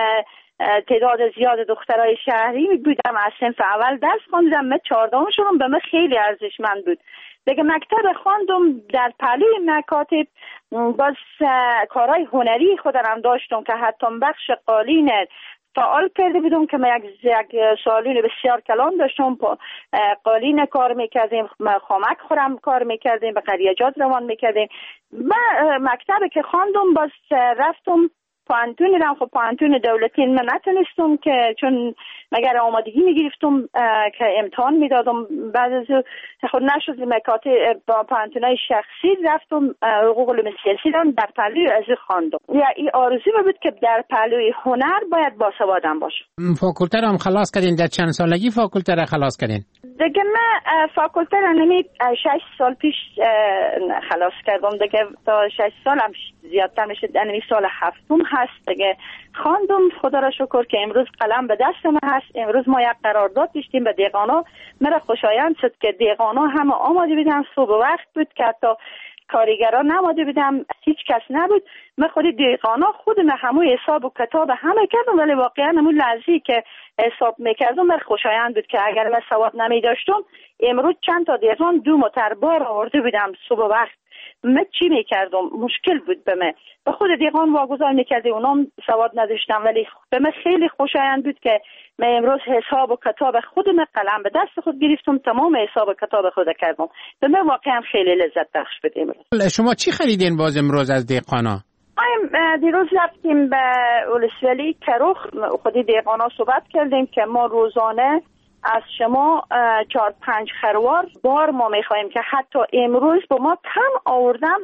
تعداد زیاد دخترای شهری بودم از صنف اول درس خواندم، من 14 شدم. به من خیلی ارزشمند بود. دیگه مکتب خواندم. در پهلوی مکاتب باز کارهای هنری خودم داشتم که حتی بخش قالین فعال کرده بودم که من یک سالون بسیار کلان داشتم. قالین کار میکردیم، خامک خورم کار میکردیم، به قریجات روان میکردیم. من مکتب که خواندم باز رفتم پانتون رم. خب پانتون دولتی من نتونستم که چون مگر آمادگی میگرفتم که امتحان میدادم. بعد از خود نشد مکاتب با پانتونای شخصی رفتم حقوق علوم سیاسی در پهلوی از خواندم. یا این آرزو بود که در پهلوی هنر باید باسوادم باشم. فاکولته رو هم خلاص کردین؟ در چند سالگی فاکولته رو خلاص کردین؟ دیگه من فاکولته رو 6 سال پیش خلاص کردم. دیگه تا 6 سال هم زیادتر میشه، یعنی سال 7 هست دیگه خواندم. خدا را شکر که امروز قلم به دست من هست. امروز ما یک قرارداد داشتیم به دیقانا. مرا خوشایند شد که دیقانا همه آماده بودن. صبح وقت بود که حتی کارگران نماده بودم، هیچ کس نبود. من خود دیقانا خودم همون حساب و کتاب همه کردم، ولی واقعا همون لحظه‌ای که حساب میکردم من خوشایند بود که اگر من سواد نمی داشتم امروز چند تا دیقان 2 موتر بار آورده بودم صبح وقت. من چی میکردم؟ مشکل بود به من. به خود دیقان واگذار میکردی، اونام سواد نداشتم، ولی به من خیلی خوشایند بود که من امروز حساب و کتاب خودم قلم به دست خود گرفتم، تمام حساب و کتاب خود کردم. به من واقعا خیلی لذت بخش بود امروز. شما چی خریدین باز امروز از دیقانا؟ دیروز رفتیم به ولسوالی کروخ، خود دیقانا صحبت کردیم که ما روزانه از شما 4-5 خروار بار ما میخواهیم که حتی امروز با ما کم آوردم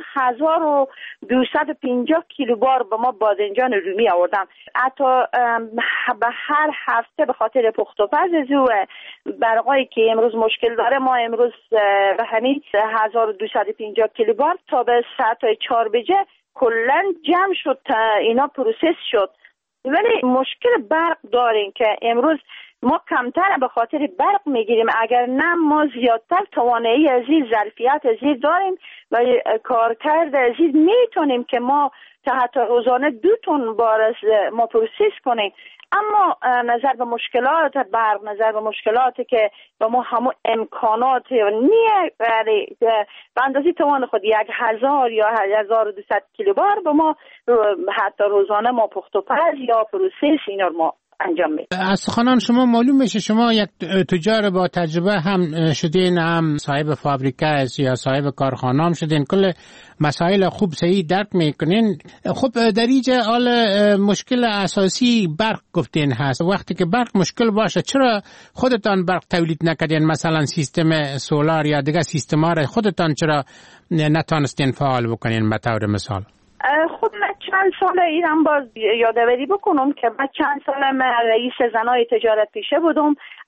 1250 کیلو بار با ما بادنجان رومی آوردم. حتی به هر هفته به خاطر پخت و پز و برقایی که امروز مشکل داره ما امروز به همین 1250 کیلو بار تا به ساعت 4 بجه کلن جمع شد، اینا پروسس شد. ولی مشکل برق داریم که امروز ما کمتر به خاطر برق میگیریم، اگر نه ما زیادتر توانایی از این ظرفیت از این داریم و کارکرد از این میتونیم که ما حتی روزانه 2 تن بار از ما پروسس کنیم. اما نظر به مشکلات برق، نظر به مشکلاتی که با ما همون امکانات نیه به اندازه توان خود 1000 یا 1200 کیلو بار با ما حتی روزانه ما پخت و پز یا پروسس اینا رو ما انجام میدیم. از سخنان شما معلوم میشه شما یک تجار با تجربه هم شدین، هم صاحب فابریکه یا صاحب کارخانه هم شدین، کل مسائل خوب صحیح درک میکنین. خب در اینجا حال مشکل اساسی برق گفتین هست. وقتی که برق مشکل باشه چرا خودتان برق تولید نکردین؟ مثلا سیستم سولار یا دیگه سیستما را خودتان چرا نتونستین فعال بکنین به طور مثال؟ خب من چند سال ایران باز یادآوری بکنم که من چند سال من رئیس زنای تجارت پیشه بودم.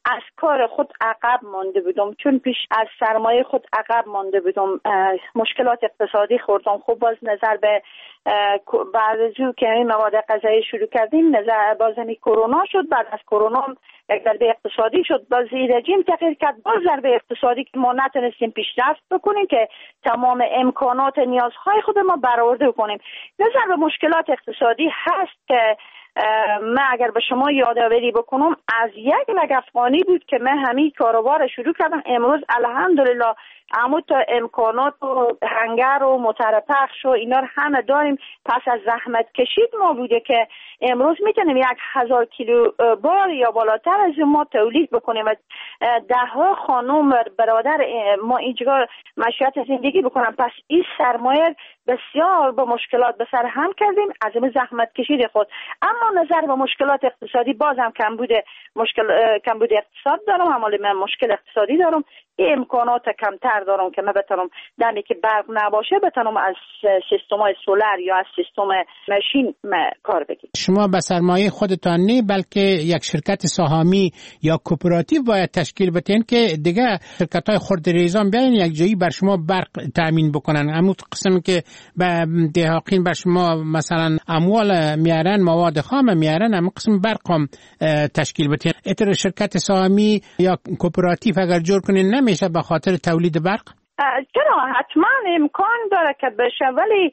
از کار خود عقب مانده بودم، چون پیش از سرمایه خود عقب مانده بودم، مشکلات اقتصادی خوردم. خب باز نظر به بعد از او که این مواد غذایی شروع کردیم، نظر باز همی کرونا شد. بعد از کرونا یک ضربه اقتصادی شد، باز رژیم تغییر کرد، باز ضربه اقتصادی که ما نتونستیم پیشرفت بکنیم که تمام امکانات نیازهای خود ما برآورده کنیم. نظر به مشکلات اقتصادی هست که من اگر به شما یادآوری بکنم، از یک لگفقانی بود که من همین کاروبار شروع کردم. امروز الحمدلله اما تا امکانات و هنگر و مترپخش و اینا رو همه داریم. پس از زحمت کشید ما بوده که امروز میتونیم 1000 کیلو بار یا بالاتر از ما تولید بکنیم و ده ها خانم برادر ما اینجا مشیت زندگی بکنم. پس این سرمایه بسیار با مشکلات به سر هم کردیم از این زحمت کشید خود. اما نظر به مشکلات اقتصادی بازم کمبود اقتصاد دارم، حمال من مشکل اقتصادی دارم، امکانات کمتر دارم که من بتونم دمی که برق نباشه بتونم از سیستم‌های سولر یا از سیستم ماشین کار بگیرم. شما به سرمایه خودتان نه بلکه یک شرکت سهامی یا کوپراتیو باید تشکیل بدین که دیگه شرکت‌های خردریزان بیاین یک جایی بر شما برق تامین بکنن. همون قسمی که به دهاقین بر شما مثلا اموال میارن، مواد خام میارن، همون قسم برق هم تشکیل بدین. اتر شرکت سهامی یا کوپراتیو اگر جور کنین نمیشه به خاطر تولید برق؟ چرا حتما امکان داره که بشه، ولی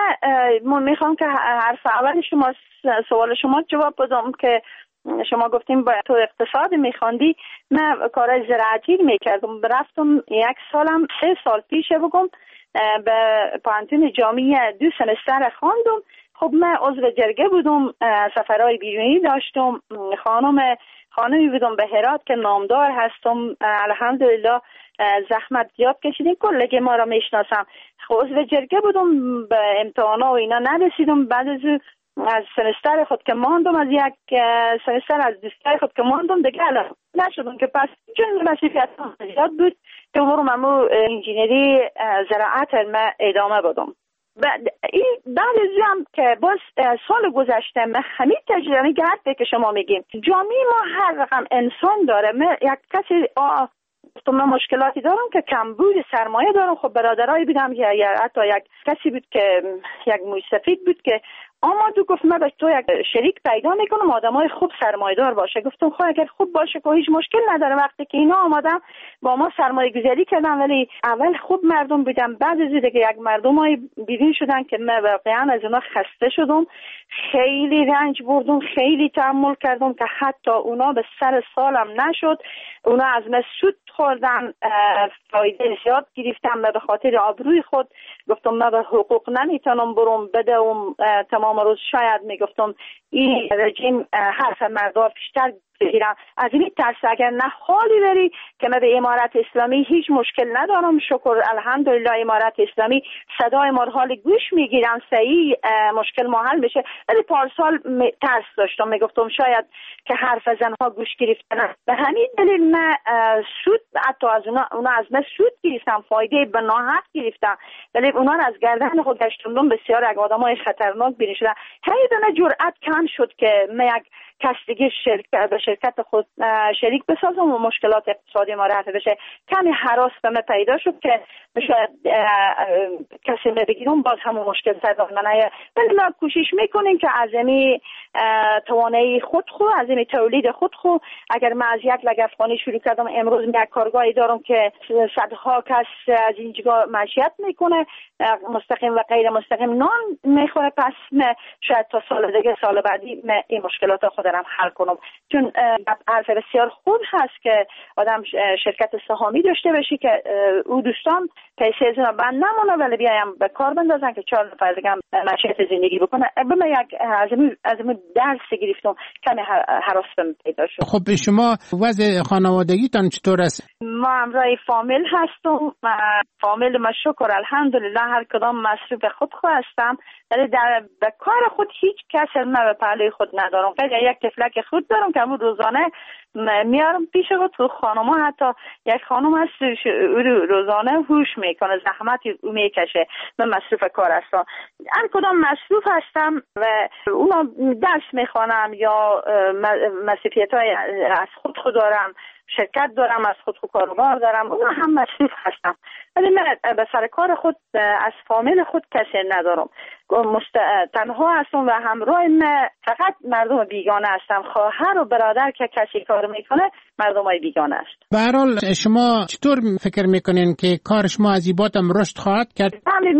من میخوام که حرف اول شما سوال شما جواب بدم که شما گفتیم با تو اقتصاد میخواندی. من کار زراعتی میکردم، رفتم 1 سالم 3 سال پیش بگم به پانتون جامعه 2 سمستر خواندم. خب من عضو جرگه بودم، سفرهای بیرونی داشتم، خانمی بودم به هرات که نامدار هستم. الحمدلله زحمت زیاد کشیدیم، کلگی ما را میشناسم. عضو جرگه بودم، به امتحانا و اینا نرسیدم. بعد از سمستر خود که ماندم، از یک سمستر از دوستای خود که ماندم دیگه نشدم که پس چون مسئولیت زیاد بود که برم امو انجینری زراعت ما ادامه بدم. بعد از هم که باز سال گذشته من همین تجربه گرده که شما میگیم جامعه ما هر رقم انسان داره. من یک کسی من مشکلاتی دارم که کمبود سرمایه دارم. خب برادرایی بودم یا حتی یک کسی بود که یک موی سفید بود که آمد گفت من به تو یک شریک پیدا میکنم آدمای خوب سرمایه دار باشه. گفتم خب اگر خوب باشه که هیچ مشکل نداره. وقتی که اینا آمدم با ما سرمایه گذاری کردم، ولی اول خوب مردم بودم، بعد از دیگه یک مردمای بیرون شدن که من واقعا از اونا خسته شدم، خیلی رنج بردم، خیلی تحمل کردم که حتی اونا به سر سالم نشد. اونا از من سود خوردن، فایده زیاد گرفتم. من به خاطر آبروی خود گفتم من به حقوق نمیتونم برم بدم تمام روز. شاید میگفتم این رژیم حرف مردم بیشتر بگیرم. از این ترس اگر نه حالی بری که من به امارت اسلامی هیچ مشکل ندارم، شکر الحمدلله امارت اسلامی صدای ما حال گوش میگیرن، صحیح مشکل ما حل بشه. ولی پارسال ترس داشتم، میگفتم شاید که حرف زنها گوش گرفتن. به همین دلیل من سود حتی از اونا از من سود گرفتم، فایده به ناحق گرفتم، ولی اونا از گردن خود گشتم بسیار یک آدمای خطرناک بیرون شدن. همین دونه جرأت کم شد که من یک کس دیگه به شرکت خود شریک بسازم و مشکلات اقتصادی ما رفع بشه. کمی هراس به من پیدا شد که شاید کسی من بگیرم باز همون مشکل سر من نیاد. ولی ما کوشش میکنیم که از این توانایی خود از این تولید خود اگر من از یک لگفقانی شروع کردم، امروز یک کارگاهی دارم که صدها کس از اینجا معیشت میکنه، مستقیم و غیر مستقیم نان میخوره. پس شاید تا سال دیگه، سال بعدی این مشکلات خودم حل کنم. چون حرف بسیار خوب هست که آدم شرکت سهامی داشته باشی که او دوستان پیسه از اینا بند نمونه، ولی بیایم به کار بندازن که 4 نفر دیگه معیشت زندگی بکنه. به من یک از این درس گرفتم، کمی هراس بهم پیدا شد. خب شما وضع خانوادگیتان چطور است؟ ما همراه فامیل هستم. فامیل ما شکر الحمدلله هر کدام مصروف خود هستم، ولی به کار خود هیچ کس من به پهلوی خود ندارم. یک تفلک خود دارم که همون روزانه میارم پیش خود. تو خانما حتی یک خانم هست روزانه هوش میکنه، زحمتی میکشه. من مصروف کار هستم، هر کدام مصروف هستم و اونا درس میخوانم یا مسئولیت های از خود دارم. شرکت دارم، از خود کاروبار دارم، اونا هم مصروف هستم، ولی من به سر کار خود از فامیل خود کسی ندارم، تنها هستم و همراه من فقط مردم بیگانه هستم. خواهر و برادر که کسی کار میکنه مردم های بیگانه است. به هر حال شما چطور فکر میکنین که کار شما از این باتم رشد خواهد کرد؟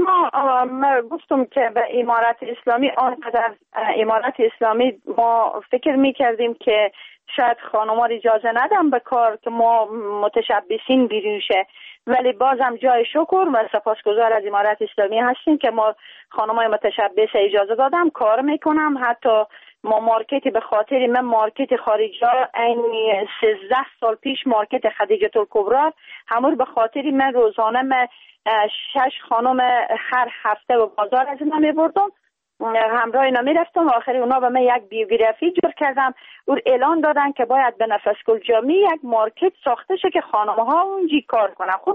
ما گفتم که به امارت اسلامی، آنقدر امارت اسلامی ما فکر میکردیم که شاید خانم‌ها اجازه ندم به کار که ما متشبثین بیرون شه، ولی بازم جای شکر و سپاسگزار از امارت اسلامی هستیم که ما خانم‌های متشبث اجازه دادم کار میکنم. حتی ما مارکتی به خاطر من مارکت خارجی این 13 سال پیش مارکت خدیجه الکبری همون به خاطر من روزانه من 6 خانم هر هفته به بازار از اینا میبردم، همراه اینا میرفتم و آخری اونا به من یک بیوگرافی جور کردم. او اعلان دادن که باید به نفسگل جامی یک مارکت ساخته شه که خانم‌ها اونجی کار کنن. خب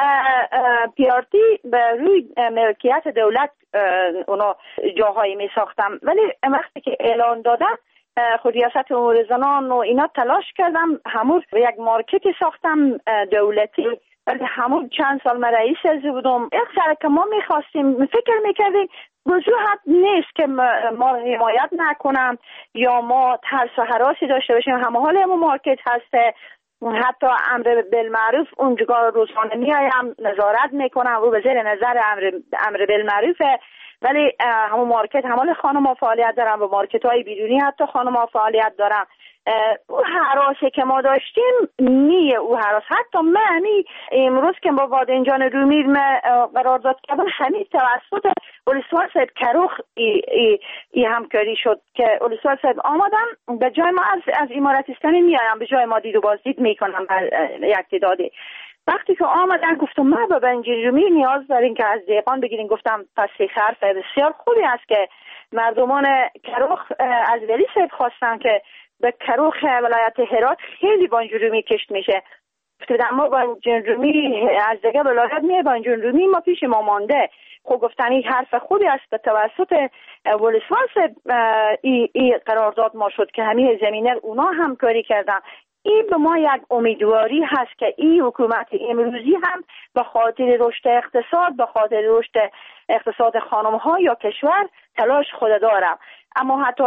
پیارتی به روی ملکیت دولت اونا جاهایی می ساختم، ولی وقتی که اعلان دادن خود ریاست امور زنان و اینا تلاش کردم همون یک مارکتی ساختم دولتی. همون چند سال من رئیس از بودم. یک سر که ما میخواستیم فکر میکردیم وجوهت نیست که ما حمایت نکنم یا ما ترس و هراسی داشته باشیم. همه حال همون مارکت هسته، حتی امر بالمعروف اونجا روزانه میایم نظارت میکنم و به زیر نظر امر بالمعروفه، ولی همون مارکت همه خانم‌ها فعالیت دارن و مارکت های بیرونی حتی خانم‌ها فعالیت دارن. او حراسی که ما داشتیم نیه او حراس. حتی من امروز که با بادنجان رومیر قرارداد کردم همین توسط اولسوار صاحب کروخ ای همکاری شد که اولسوار صاحب آمدن به جای ما از امارت اسلامی میایم، به جای ما دید و بازدید میکنم یک تعدادی. وقتی که آمدن گفتم ما با بنجین رومیر نیاز داریم که از دیقان بگیرین. گفتم پس حرف بسیار خوبی است که مردمان کروخ از ولی صاحب خواستن که به کروخ ولایت هرات خیلی بانجون رومی کشت میشه. اما بانجون رومی از دیگه ولایت میه بانجون رومی ما پیش ما مانده. خب گفتن این حرف خوبی است. به توسط ولسواس ای قرارداد ما شد که همین زمینه اونا همکاری کردن. این به ما یک امیدواری هست که این حکومت امروزی هم به خاطر رشد اقتصاد، به خاطر رشد اقتصاد خانم ها یا کشور تلاش خود دارم. اما حتی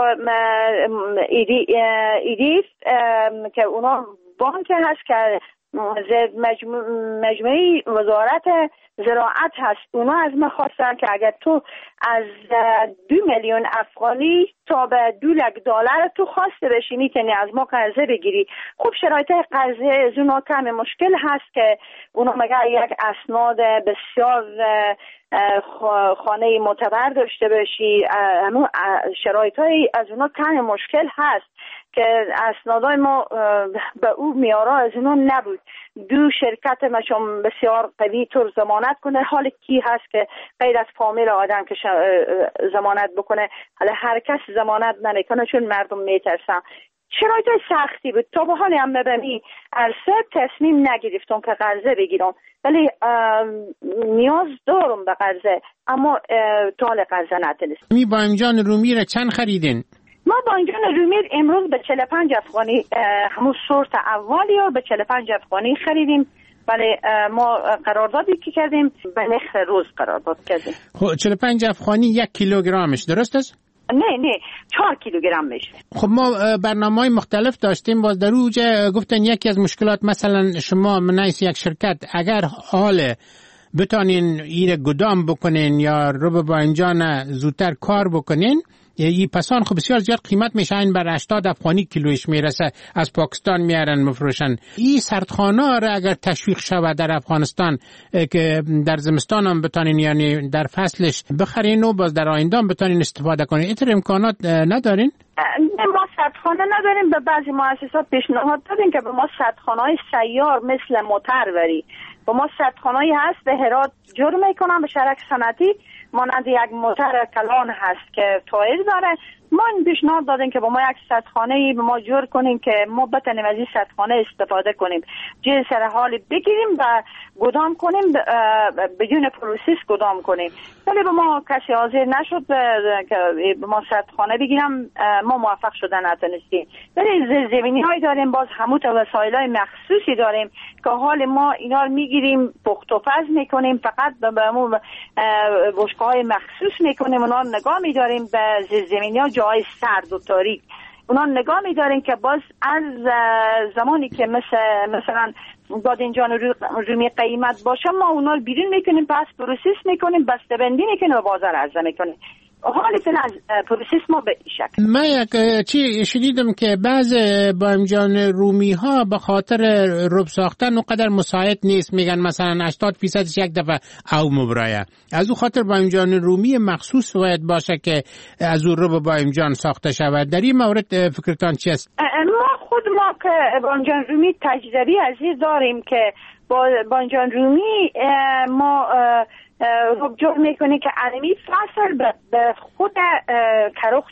ایدیف که اونا بانک هست که مجموعه وزارت زراعت هست، اونا از من خواستن که اگر تو از 2 میلیون افغانی تا به $2,00,000 تو خواسته بشی میتونی از ما قرضه بگیری. خب شرایط قرضه از اونا کم مشکل هست که اونا مگر یک اسناد بسیار خانه معتبر داشته باشی. شرایط های از اونا کم مشکل هست که اسنادای ما به او میارا از اونا نبود. 2 شرکت ما چون بسیار قوی طور ضمانت کنه. حال کی هست که غیر از فامیل آدم که ضمانت بکنه؟ حالا هر کس ضمانت نمیکنه چون مردم میترسن. شرایط سختی بود. تا به حال هم ببینی عرصه تصمیم نگرفتم که قرضه بگیرم، ولی نیاز دارم به قرضه، اما طال قرضه نتونستم. می بانجان رومی را چند خریدین؟ ما بانجان رومیر امروز به 45 افغانی همون سورت اولی رو به 45 افغانی خریدیم. ولی ما قراردادی که کردیم به نرخ روز قرارداد کردیم. خب 45 افغانی 1 کیلوگرمش درست است؟ نه 4 کیلوگرم میشه. خب ما برنامه‌های مختلف داشتیم. باز در اوج گفتن یکی از مشکلات مثلا شما منایس یک شرکت اگر حال بتانین این گدام بکنین یا رو به بانجان زودتر کار بکنین، این پسان خب بسیار زیاد قیمت میشه. این بر 80 افغانی کیلویش میرسه، از پاکستان میارن مفروشن. این سردخانه را اگر تشویق شود در افغانستان که در زمستان هم بتانین یعنی در فصلش بخرین و باز در آینده هم بتانین استفاده کنین، اینطور امکانات ندارین؟ ما سردخانه نداریم. به بعضی مؤسسات پیشنهاد دادیم که به ما سردخانه‌های سیار مثل موتروری به ما سردخانه‌ای هست به هرات جور میکنن به شرک صنعتی مانند یک موتر کلان هست که تایر داره. ما این پیشنهاد دادیم که با ما یک سدخانه به ما جور کنیم که ما بتونیم از این سدخانه استفاده کنیم، جای سر حال بگیریم و گدام کنیم، بدون پروسس گدام کنیم. ولی به ما کسی حاضر نشد که به ما سدخانه بگیرم، ما موفق شدن نتونستیم. ولی زیرزمینی داریم، باز همون وسایل های مخصوصی داریم که حال ما اینا رو میگیریم، پخت و پز میکنیم، فقط به همون بشقه های مخصوص میکنیم، اونا نگاه میداریم به زیرزمینی ها جای سرد و تاریک، اونا نگاه میداریم که باز از زمانی که مثلا بادنجان رومی قیمت باشه ما اونا رو بیرون میکنیم، پس پروسس میکنیم، بسته‌بندی میکنیم و بازار عرضه میکنیم. حالی از پروسس ما به این شکل. من یک شنیدم که بعض بادنجان رومی ها به خاطر رب ساختن اونقدر مساعد نیست، میگن مثلا 80% یک دفعه او مبرایه. از اون خاطر بادنجان رومی مخصوص باید باشه که از اون رب بادنجان ساخته شود. در این مورد فکرتان چیست؟ ما که بادنجان رومی تجربی عزیز داریم که بادنجان رومی ما رب جور میکنه که علمی فصل به خود کروخ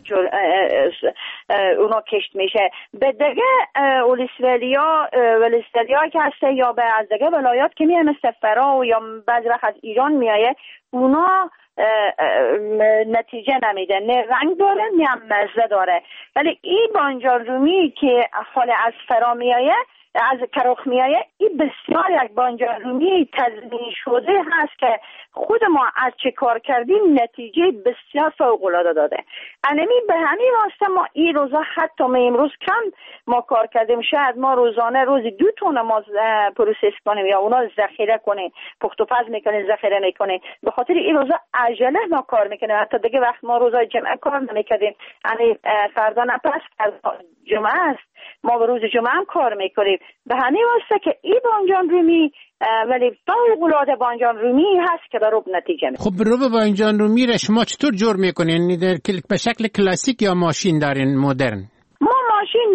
اونا کشت میشه. به دیگه ولسوالیا که هسته یا به از دیگه ولایات که میه مثل فرا یا بعضی وقت از ایران میایه، اونا نتیجه نمیده، نه رنگ داره نه هم مزه داره. ولی این بادنجان رومی که حال از فرا میایه، از کروخ میایه، این بسیار یک بادنجان رومی تضمین شده هست که خود ما از چه کار کردیم نتیجه بسیار فوق العاده داده. علمی به همین واسطه ما این روزا حتی ما امروز کم ما کار کردیم، شاید ما روزانه روزی 2 تن ما پروسس کنیم یا اونا ذخیره کنیم، پخت و پز میکنیم، ذخیره میکنیم. به خاطر این روزا عجله ما کار میکنیم، حتی دیگه وقت ما روزای جمعه کار نمیکردیم، یعنی فردا نپس جمعه است ما به روز جمعه هم کار میکنیم. به همین واسطه که این بادنجان رومی ولی فوق العاده بادنجان رومی هست که به رب نتیجه میده. خب رب بادنجان رومی را شما چطور جور میکنین؟ به شکل کلاسیک یا ماشین دارین مدرن؟ ما ماشین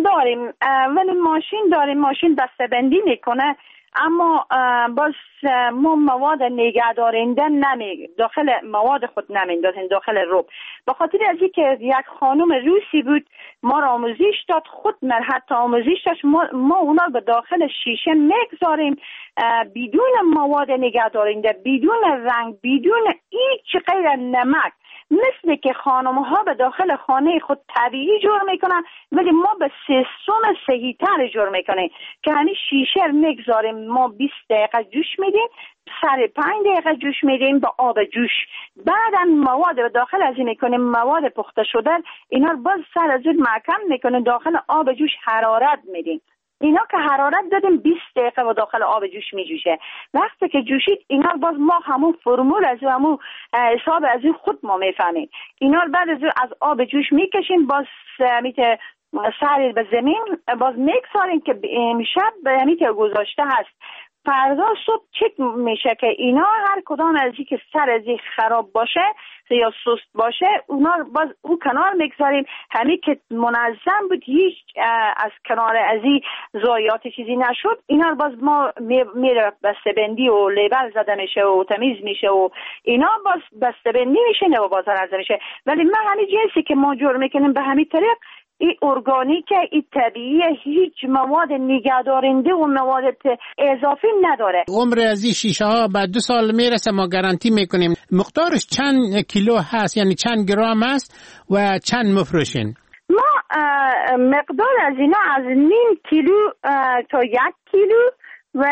داریم، ماشین بسته‌بندی میکنه، اما باز ما مواد نگه دارنده داخل مواد خود نمیندازیم داخل رب. به خاطر از اینکه یک خانم روسی بود ما را آموزش داد، خود حتی آموزش داشت، ما اونا به داخل شیشه میگذاریم بدون مواد نگه دارنده، بدون رنگ، بدون هیچ غیر نمک، مثل که خانم ها به داخل خانه خود طبیعی جور میکنن، ولی ما به سیستم صحیح تر جور میکنیم که همین شیشه میگذاریم، ما 20 دقیقه جوش میدیم، سر 5 دقیقه جوش میدیم با آب جوش، بعدا مواد به داخل از این میکنیم، مواد پخته شده اینا رو باز سر از اون محکم میکنیم، داخل آب جوش حرارت میدیم. اینا که حرارت دادیم 20 دقیقه و داخل آب جوش میجوشه. وقتی که جوشید اینا باز ما همون فرمول از همون حساب از خود ما میفهمیم. اینا بعد از آب جوش میکشیم، باز میته سر به زمین باز میگذاریم که امشب میته گذاشته هست، فردا صبح چک میشه که اینا هر کدام از که سر از خراب باشه یا سست باشه اونا باز او کنار میگذاریم، همین که منظم بود هیچ از کنار از این ضایعات چیزی نشد، اینا باز ما میره بسته‌بندی و لیبل زده میشه و تمیز میشه و اینا باز بسته‌بندی میشه و بازار عرضه میشه. ولی من همین جنسی که ما جور میکنیم به همین طریق، این ارگانیکه، این طبیعی، هیچ مواد نگهدارنده و مواد اضافی نداره. عمر از این شیشه ها بعد 2 سال میرسه، ما گارانتی میکنیم. مقدارش چند کیلو هست، یعنی چند گرم است و چند مفروشین؟ ما مقدار از اینا از 0.5 کیلو تا 1 کیلو و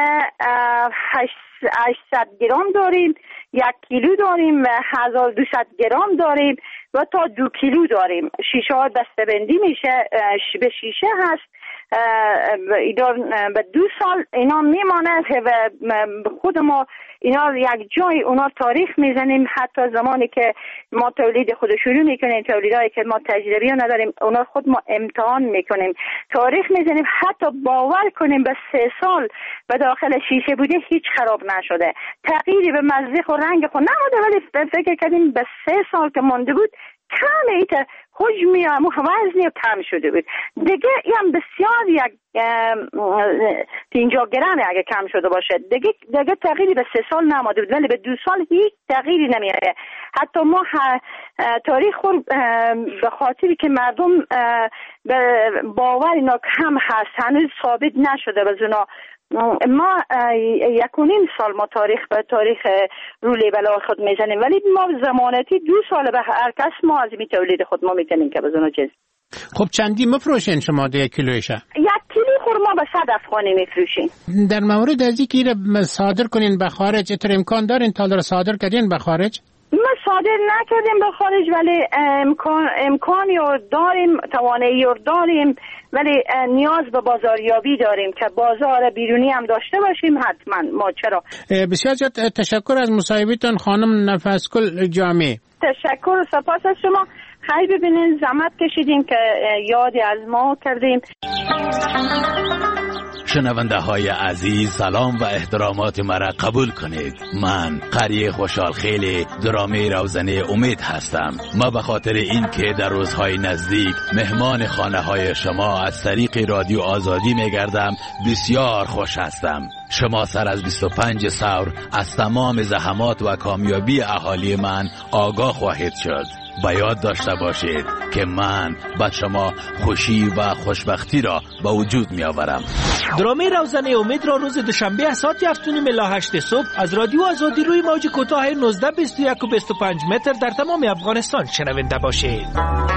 800 گرم داریم، 1 کیلو داریم و 1200 گرم داریم و تا 2 کیلو داریم. شیشه ها بسته‌بندی میشه، به شیشه هست، به 2 سال اینا میمانه و خود ما اینا یک جای اونا تاریخ میزنیم، حتی زمانی که ما تولید خود شروع میکنیم، تولیدایی که ما تجربی نداریم اونا خود ما امتحان میکنیم، تاریخ میزنیم، حتی باور کنیم به 3 سال به داخل شیشه بوده هیچ خراب نشده، تغییری به مزه و رنگ خود نموده، ولی فکر کردیم به 3 سال که مانده بود کم ایت حجمی وزنی کم شده بود دیگه. هم بسیار یک 50 گرم اگه کم شده باشه دیگه تغییری به 3 سال نماده بود، ولی به 2 سال هیچ تغییری نمیاره. حتی ما تاریخ به خاطری که مردم باور اینا کم هست هنوز ثابت نشده به اونا. ما 1.5 سال ما تاریخ رو لیبل خود میزنیم، ولی ما زمانتی 2 سال به هر کس ما از این تولید خود ما میتونیم که بزنو چیز. خب چندی مفروشین شما 1 کیلویش؟ 1 کیلو خورما به 100 افغانی میفروشین. در مورد از اینکه صادر کنین به خارج اتر امکان دارین تا در صادر کردین به خارج؟ ما صادر نکردیم به خارج، ولی امکانی رو داریم، توانایی رو داریم، ولی نیاز به بازاریابی داریم که بازار بیرونی هم داشته باشیم. حتما ما چرا. بسیار زیاد تشکر از مصاحبتون خانم نفسگل جامی. تشکر و سپاس از شما. خیلی ببینین زحمت کشیدیم که یادی از ما کردیم. شنونده های عزیز، سلام و احترامات مرا قبول کنید. من قری خوشحال خیلی درامه روزنه امید هستم. ما به خاطر این که در روزهای نزدیک مهمان خانه های شما از طریق رادیو آزادی میگردم بسیار خوش هستم. شما سر از 25 ثور از تمام زحمات و کامیابی اهالی من آگاه خواهید شد. با یاد داشته باشید که من به شما خوشی و خوشبختی را به وجود می آورم. درامه روزنه امید را روز دوشنبه از ساعت 7:30 الی 8 صبح از رادیو آزادی روی موج کوتاه 19 21 و 25 متر در تمام افغانستان شنونده باشید.